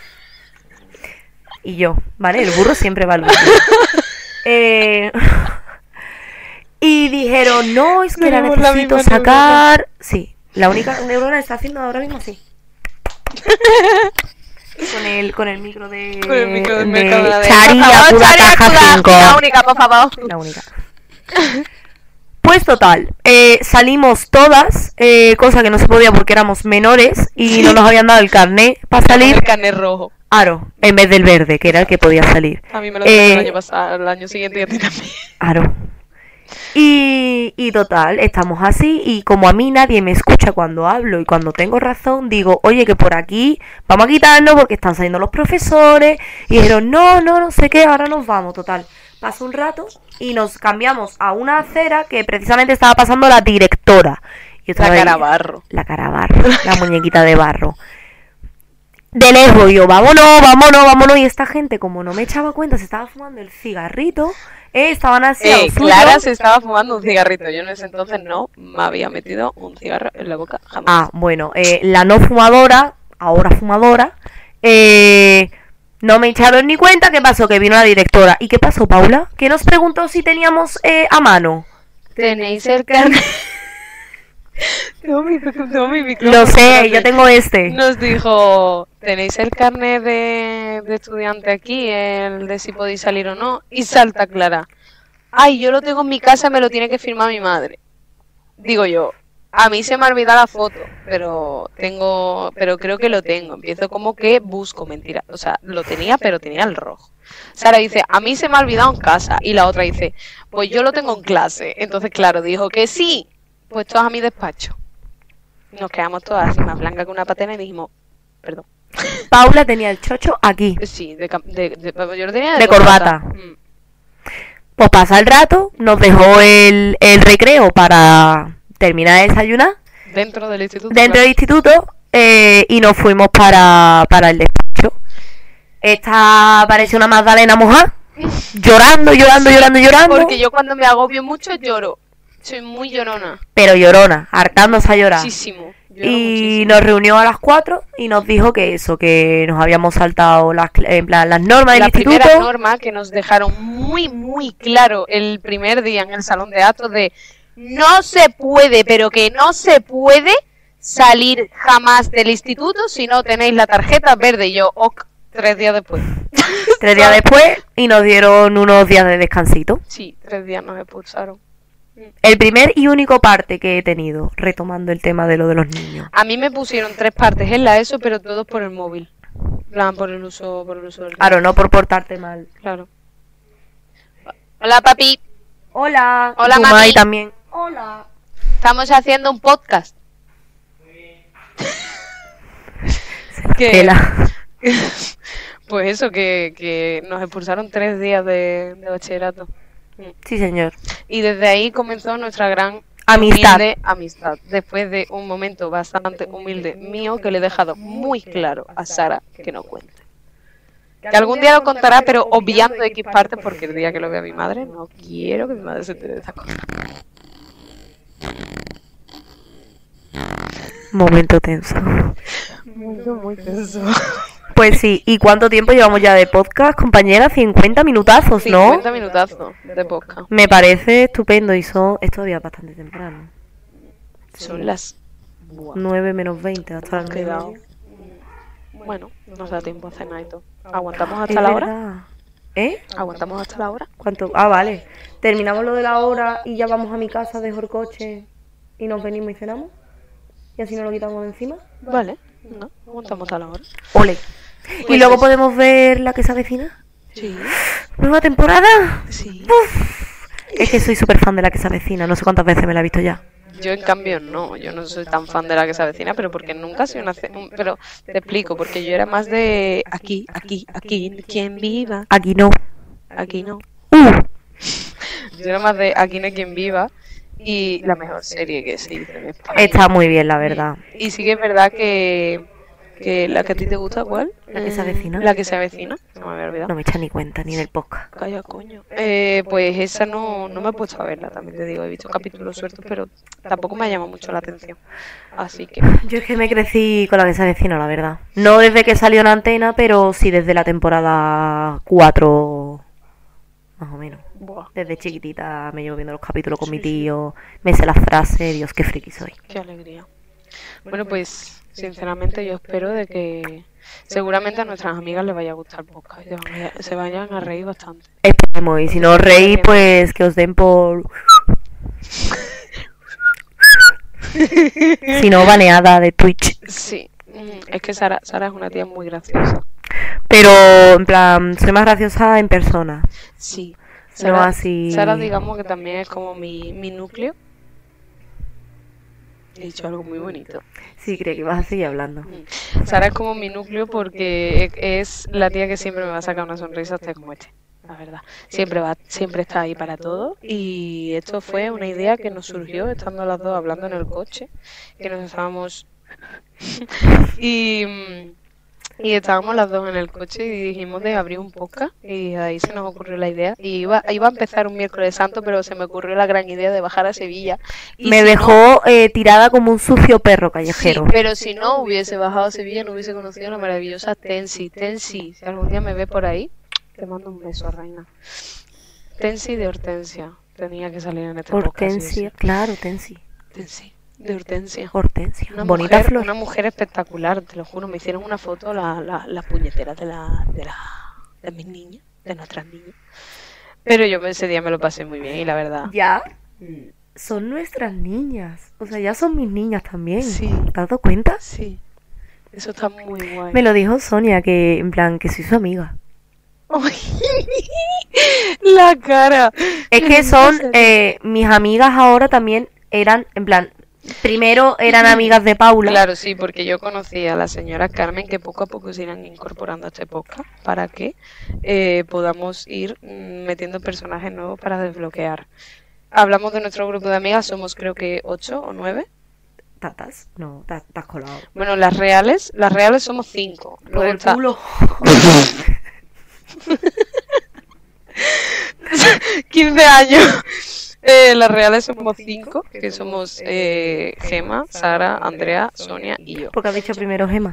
Y yo, ¿vale? El burro siempre va al burro. Eh, y dijeron, no, es que la Tenemos la necesito misma sacar. Sí, la única neurona está haciendo ahora mismo así. Con el, con el micro de, Con el micro del de Mercadona de- Chari, Por favor, Acuda, Chari, Caja Acuda, cinco. la única, por favor. La única. Pues total, eh, salimos todas, eh, cosa que no se podía porque éramos menores y Sí. no nos habían dado el carnet para salir. El carnet rojo. Aro, en vez del verde, que era el que podía salir. A mí me lo dieron Eh, el año pasado, el año siguiente y a ti también. Aro. Y, y total, estamos así y como a mí nadie me escucha cuando hablo y cuando tengo razón, digo, oye, que por aquí vamos a quitarnos porque están saliendo los profesores. Y dijeron, no, no, no sé qué, ahora nos vamos, total. Pasó un rato y nos cambiamos a una acera que precisamente estaba pasando la directora. Y otra La vez- cara barro. La cara barro, la muñequita de barro. De lejos yo, vámonos, vámonos, vámonos. Y esta gente, como no me echaba cuenta, se estaba fumando el cigarrito. Eh, estaban así a lo Eh, suyo. Clara se estaba fumando un cigarrito. Yo en ese entonces no me había metido un cigarro en la boca jamás. Ah, bueno, eh, la no fumadora, ahora fumadora, eh, no me echaron ni cuenta. ¿Qué pasó? Que vino la directora. ¿Y qué pasó, Paula? Que nos preguntó si teníamos eh, a mano. ¿Tenéis el carnet? tengo mi, tengo mi micrófono. Lo sé, espérate. yo tengo este. Nos dijo, ¿tenéis el carnet de, de estudiante aquí? El de si podéis salir o no. Y salta Clara. Ay, yo lo tengo en mi casa, me lo tiene que firmar mi madre. Digo yo, a mí se me ha olvidado la foto, pero tengo, pero creo que lo tengo. Empiezo como que busco, mentira. O sea, lo tenía, pero tenía el rojo. Sara dice, a mí se me ha olvidado en casa. Y la otra dice, pues yo lo tengo en clase. Entonces, claro, dijo que sí. Pues todas a mi despacho. Nos quedamos todas así más blancas que una patena y dijimos, perdón. Paula tenía el chocho aquí. Sí, de, cam- de- de- yo lo tenía de, De corbata. Mm. Pues pasa el rato, nos dejó el, el recreo para terminar de desayunar Dentro del instituto. dentro claro. del instituto eh, y nos fuimos para, para el despacho. Esta parece una Magdalena mojada, llorando, llorando, llorando, llorando, Porque yo cuando me agobio mucho lloro. Soy muy llorona. pero llorona, hartándose a llorar. Muchísimo. Lloro Y muchísimo. nos reunió a las cuatro y nos dijo que eso, que nos habíamos saltado las, cl- en plan, las normas del La instituto. primera norma que nos dejaron muy, muy claro el primer día en el salón de actos de no se puede, pero que no se puede salir jamás del instituto si no tenéis la tarjeta verde. Y yo, ok, tres días después. Tres días después y nos dieron unos días de descansito. Sí, tres días nos expulsaron. El primer y único parte que he tenido, retomando el tema de lo de los niños. A mí me pusieron tres partes en la ESO, pero todos por el móvil. En plan, por el uso, por el uso del Claro, no por portarte mal. Claro. Hola, papi. Hola. Hola, Tu mami. Mai también. Hola. Estamos haciendo un podcast. que, Tela. pues eso, que, que nos expulsaron tres días de, de bachillerato. Sí, señor. Y desde ahí comenzó nuestra gran Amistad. humilde amistad. Después de un momento bastante humilde mío que le he dejado muy claro a Sara que no cuente. Que algún día lo contará, pero obviando X partes, porque el día que lo vea mi madre, no quiero que mi madre se entere de esta cosa. Momento tenso. Momento muy tenso. Pues sí, ¿y cuánto tiempo llevamos ya de podcast, compañera? cincuenta minutazos, ¿no? cincuenta minutazos de podcast. Me parece estupendo y son... es todavía bastante temprano. Son las... Buah, nueve menos veinte, hasta las nueve y cuidado. media. Bueno, nos da tiempo a cenar y todo. ¿Aguantamos hasta Es la hora? verdad. ¿Eh? ¿Aguantamos hasta la hora? ¿Cuánto? Ah, vale. Terminamos lo de la hora y ya vamos a mi casa, dejo el coche y nos venimos y cenamos. Y así nos lo quitamos de encima. Vale, no, aguantamos a la hora. Ole. Pues y luego eso. podemos ver la que se avecina. Sí, ¿Nueva temporada? sí. Es que soy súper fan de la que se avecina. No sé cuántas veces me la he visto ya. Yo en cambio no, yo no soy tan fan de la que se avecina, pero porque nunca soy una... ce- un- Pero te explico, porque yo era más de aquí, aquí, aquí, quien viva, Aquí no. aquí no. Uh, Yo era más de aquí no hay quien viva y la mejor serie que se hizo en España. está muy bien, la verdad. Y sí que es verdad que, que la que a ti te gusta, ¿cuál? La que se avecina. La que se avecina, se me había olvidado. No me echa ni cuenta, ni del podcast. Calla, coño. Eh, pues esa no, no me he puesto a verla, también te digo. He visto capítulos sueltos, pero tampoco me ha llamado mucho la atención. Así que, Yo es que me crecí con la que se avecina, la verdad. No desde que salió en antena, pero sí desde la temporada cuatro, más o menos. buah, Desde chiquitita me llevo viendo los capítulos con mi tío, me sé las frases, Dios, qué friki soy. qué alegría. Bueno, pues, sinceramente yo espero de que seguramente a nuestras amigas les vaya a gustar el podcast. y se vayan- Se vayan a reír bastante. Esperemos, y si no os reís, pues que os den por... Si no, baneada de Twitch. Sí, mm, es que Sara, Sara es una tía muy graciosa. Pero, en plan, soy más graciosa en persona. Sí. No Sara, así... Sara, digamos que también es como mi, mi núcleo. He dicho algo muy bonito. Sí, creí que ibas a seguir hablando. Sara es como mi núcleo porque es la tía que siempre me va a sacar una sonrisa hasta como este, la verdad. Siempre va, siempre está ahí para todo y esto fue una idea que nos surgió estando las dos hablando en el coche, que nos estábamos y, y estábamos las dos en el coche y dijimos de abrir un podcast y ahí se nos ocurrió la idea y iba, iba a empezar un miércoles santo, pero se me ocurrió la gran idea de bajar a Sevilla. Y Me si no- dejó eh, tirada como un sucio perro callejero. Sí, pero si no hubiese bajado a Sevilla, no hubiese conocido a la maravillosa Tensi. Tensi, si algún día me ve por ahí, te mando un beso, reina. Tensi de Hortensia. Tenía que salir en este podcast. sí o Hortensia, sí. claro, Tensi. Tensi, de Hortensia. Hortensia. Una Bonita mujer, flor. una mujer espectacular, te lo juro. Me hicieron una foto la, la, las puñeteras de, la, de, la, de mis niñas, de nuestras niñas. Pero yo ese día me lo pasé muy bien y la verdad. Ya. Son nuestras niñas. O sea, ya son mis niñas también. Sí. ¿Te has dado cuenta? Sí, eso está muy guay. Me lo dijo Sonia, que en plan, que soy su amiga. Ay, la cara. Es que son eh, mis amigas ahora también eran, en plan, primero eran amigas de Paula. Claro, sí, porque yo conocí a la señora Carmen que poco a poco se irán incorporando a este podcast para que eh, podamos ir mm, metiendo personajes nuevos para desbloquear. Hablamos de nuestro grupo de amigas, somos creo que ocho o nueve. ¿Tatas? No, te te has colado. Bueno, las reales, las reales somos cinco. Por Luego el está- culo. quince años. Eh, las reales somos cinco, que somos eh, Gema, Sara, Andrea, Sonia y yo. Porque has dicho primero Gema.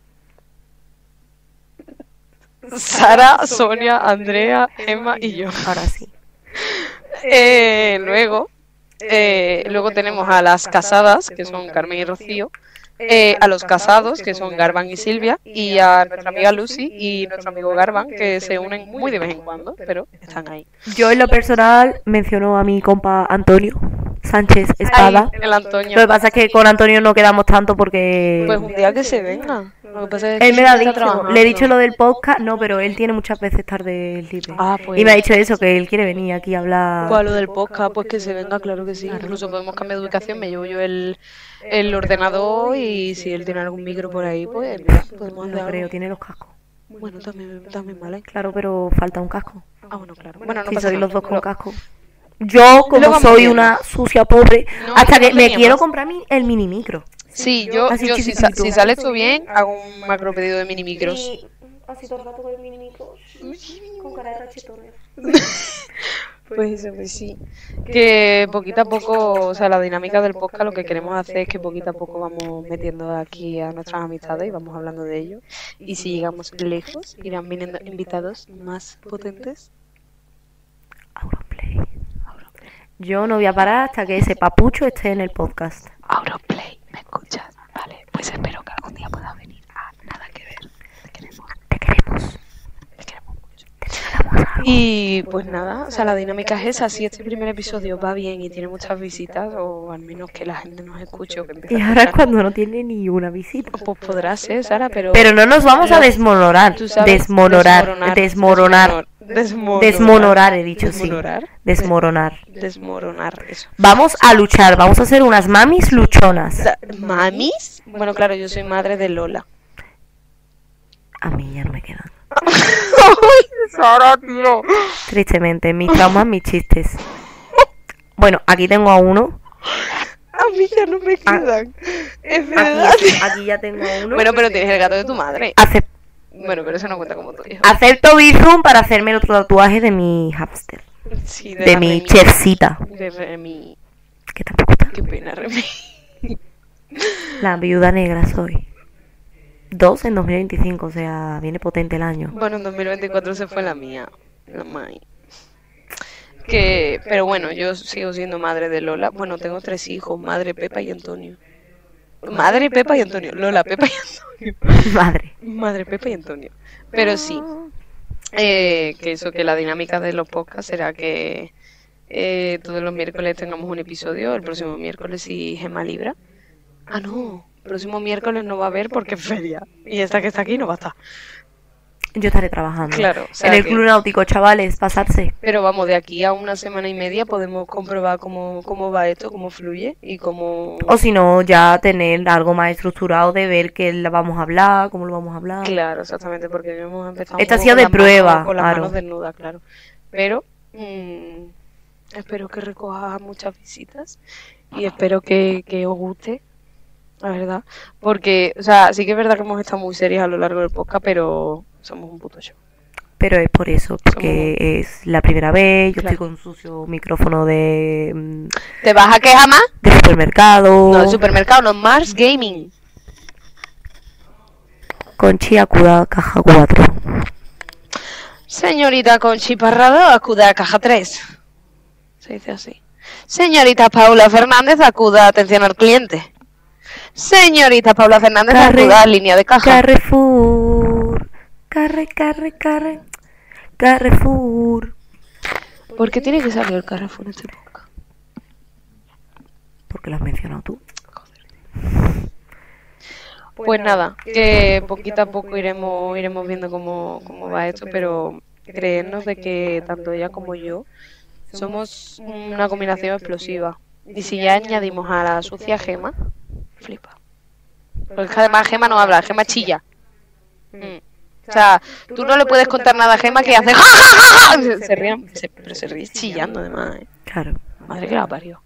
Sara, Sonia, Andrea, Gema y yo. Ahora sí. Eh, luego, eh, luego tenemos a las casadas, que son Carmen y Rocío, eh, a los casados, que son Garban y Silvia, y a nuestra amiga Lucy y nuestro amigo Garban, que se unen muy de vez en cuando, pero están ahí. Yo en lo personal menciono a mi compa Antonio. Sánchez Espada. Ay, el Antonio. Lo que pasa es que con Antonio no quedamos tanto porque... Pues un día que se venga. Lo que pasa es que Él me lo ha está dicho, trabajando. le he dicho lo del podcast, no, pero él tiene muchas veces tarde libre. Ah, pues. Y me ha dicho eso, que él quiere venir aquí a hablar. Pues a lo del podcast, pues que se venga, claro que sí. Incluso podemos cambiar de ubicación, me llevo yo el, el ordenador y si él tiene algún micro por ahí, pues mira, podemos No hacer creo, algo. tiene los cascos. Bueno, también, también vale. Claro, pero falta un casco. Ah, bueno, claro. Bueno, no Si pasa sois nada. los dos con Lo- casco. Yo, Lo como vamos soy viendo. una sucia pobre, No, hasta no que me teníamos. quiero comprar mi- el mini micro. Sí, yo, Así yo si, chiquitito. sa- si sale esto bien, hago un macro pedido de mini micros. Así todo el rato con el mini micro. Con cara de rachetones. Pues eso, pues sí. Que poquito a poco, o sea, la dinámica del podcast lo que queremos hacer es que poquito a poco vamos metiendo aquí a nuestras amistades y vamos hablando de ello. Y si llegamos lejos, irán viniendo invitados más potentes. Auronplay. Yo no voy a parar hasta que ese papucho esté en el podcast. Auronplay, ¿me escuchas? Vale, pues espero que algún día puedas venir a Nada que Ver. Te queremos. Te queremos. Te queremos mucho. Y pues nada, o sea, la dinámica es esa. Si este primer episodio va bien y tiene muchas visitas, o al menos que la gente nos escuche o que empiece Y a ahora es escuchar, cuando no tiene ni una visita. pues podrá ser, Sara, pero... Pero no nos vamos a Pero- desmoronar. tú sabes, Desmoronar. Desmoronar. Desmoronar. Desmoronar, he dicho, sí. Desmoronar. Desmoronar. Desmoronar, eso. Vamos a luchar, vamos a ser unas mamis luchonas. Da- ¿Mamis? Bueno, claro, yo soy madre de Lola. A mí ya no me quedan. Sara, tío. Tristemente, mis traumas, mis chistes. Bueno, aquí tengo a uno. A mí ya no me quedan. Es Aquí, verdad. aquí ya tengo a uno. Bueno, pero tienes el gato de tu madre. Acep- Bueno, pero eso no cuenta como tuyo. acepto Bizum para hacerme el otro tatuaje de mi hamster. Sí, De la mi Remy. chefcita. De Remy. Que tampoco está. Qué pena, Remy. La viuda negra soy. Dos en dos mil veinticinco, o sea, viene potente el año. Bueno, en dos mil veinticuatro se fue la mía. La Mai. Que, pero bueno, yo sigo siendo madre de Lola. Bueno, tengo tres hijos, madre, Pepa y Antonio. Madre, Pepa y Antonio. Lola, Pepa y Antonio. Madre. Madre, Pepa y Antonio. Pero sí, eh, que eso, que la dinámica de los podcasts será que eh, todos los miércoles tengamos un episodio. El próximo miércoles si Gemma libra. Ah, no. El próximo miércoles no va a haber porque es feria. Y esta que está aquí no va a estar. Yo estaré trabajando. Claro, o sea en el que- club náutico, chavales, pasarse. Pero vamos, de aquí a una semana y media podemos comprobar cómo, cómo va esto, cómo fluye y cómo... O si no, ya tener algo más estructurado de ver qué la vamos a hablar, cómo lo vamos a hablar. Claro, exactamente, porque hemos empezado Esta un ha poco sido con de las prueba, manos- con las claro. manos desnudas, claro. Pero mm, espero que recoja muchas visitas y espero que, que os guste, la verdad. Porque, o sea, sí que es verdad que hemos estado muy serias a lo largo del podcast, pero somos un puto show. Pero es por eso, porque es la primera vez, yo Claro. estoy con un sucio micrófono de, mm, ¿Te vas a quejar más? de supermercado, No, el supermercado, no, Mars Gaming. con Chiacuda, caja cuatro. Señorita Conchi Parrado, acude a caja tres. Se dice así. Señorita Paula Fernández, acuda a atención al cliente. Señorita Paula Fernández, Carre- acuda a línea de caja. Carrefour, carre, carre, carre, Carrefour. ¿Por qué tiene que salir el Carrefour en este podcast? Porque lo has mencionado tú. Pues nada, que poquito a poco iremos iremos viendo cómo, cómo va esto, pero creernos de que tanto ella como yo somos una combinación explosiva. Y si ya añadimos a la sucia Gema, flipa. Porque es que además Gema no habla, Gema chilla. Mm. O sea, tú no le puedes contar nada a Gema que hace ja, ja, ja, ja. Se, se ríe, se- pero se ríe chillando además, ¿eh? Claro. Madre que la parió.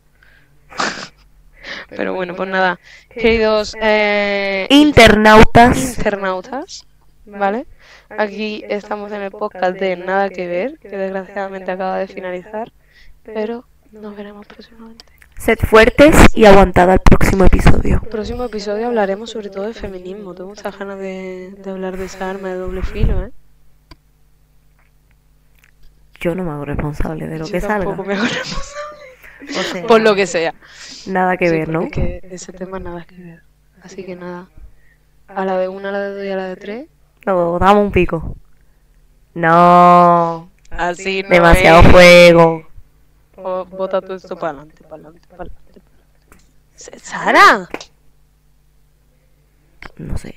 Pero bueno, pues nada, queridos eh, Internautas. internautas, ¿vale? Aquí estamos en el podcast de Nada que Ver, que desgraciadamente acaba de finalizar, pero nos veremos próximamente. Sed fuertes y aguantad al próximo episodio. El próximo episodio hablaremos sobre todo de feminismo. Tengo muchas ganas de, de hablar de esa arma de doble filo, ¿eh? Yo no me hago responsable de lo Yo que tampoco salga. me hago responsable. O sea, Por lo que sea. nada que Sí, ver, ¿no? porque es que ese tema nada que ver. Así que nada. A la de una, a la de dos y a la de tres. No, damos un pico. No. Así no Demasiado es. fuego. O bota todo esto para adelante, para adelante, para adelante. ¡Sara! No sé.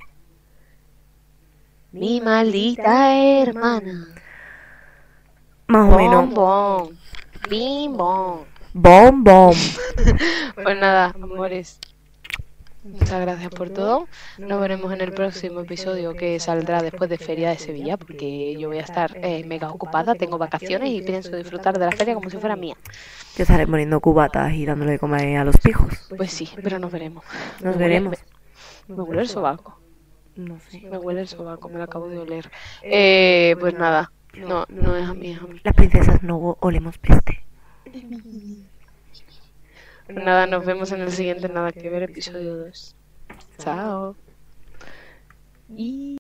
Mi maldita hermana. Más o menos. Bombón. Bim bom. Bom, bom. Pues nada, amores. Muchas gracias por todo. Nos veremos en el próximo episodio que saldrá después de Feria de Sevilla, porque yo voy a estar eh, mega ocupada, tengo vacaciones y pienso disfrutar de la feria como si fuera mía. Yo estaré poniendo cubatas y dándole de comer a los pijos. Pues sí, pero nos veremos. Nos Me veremos. huele- Me, me huele el sobaco. No sé. Me huele el sobaco, me lo acabo de oler. Eh, pues nada, no, no es a mí, es a mí. Las princesas no olemos peste. Pues nada, nos vemos en el siguiente Nada que Ver, episodio dos. Chao. Y...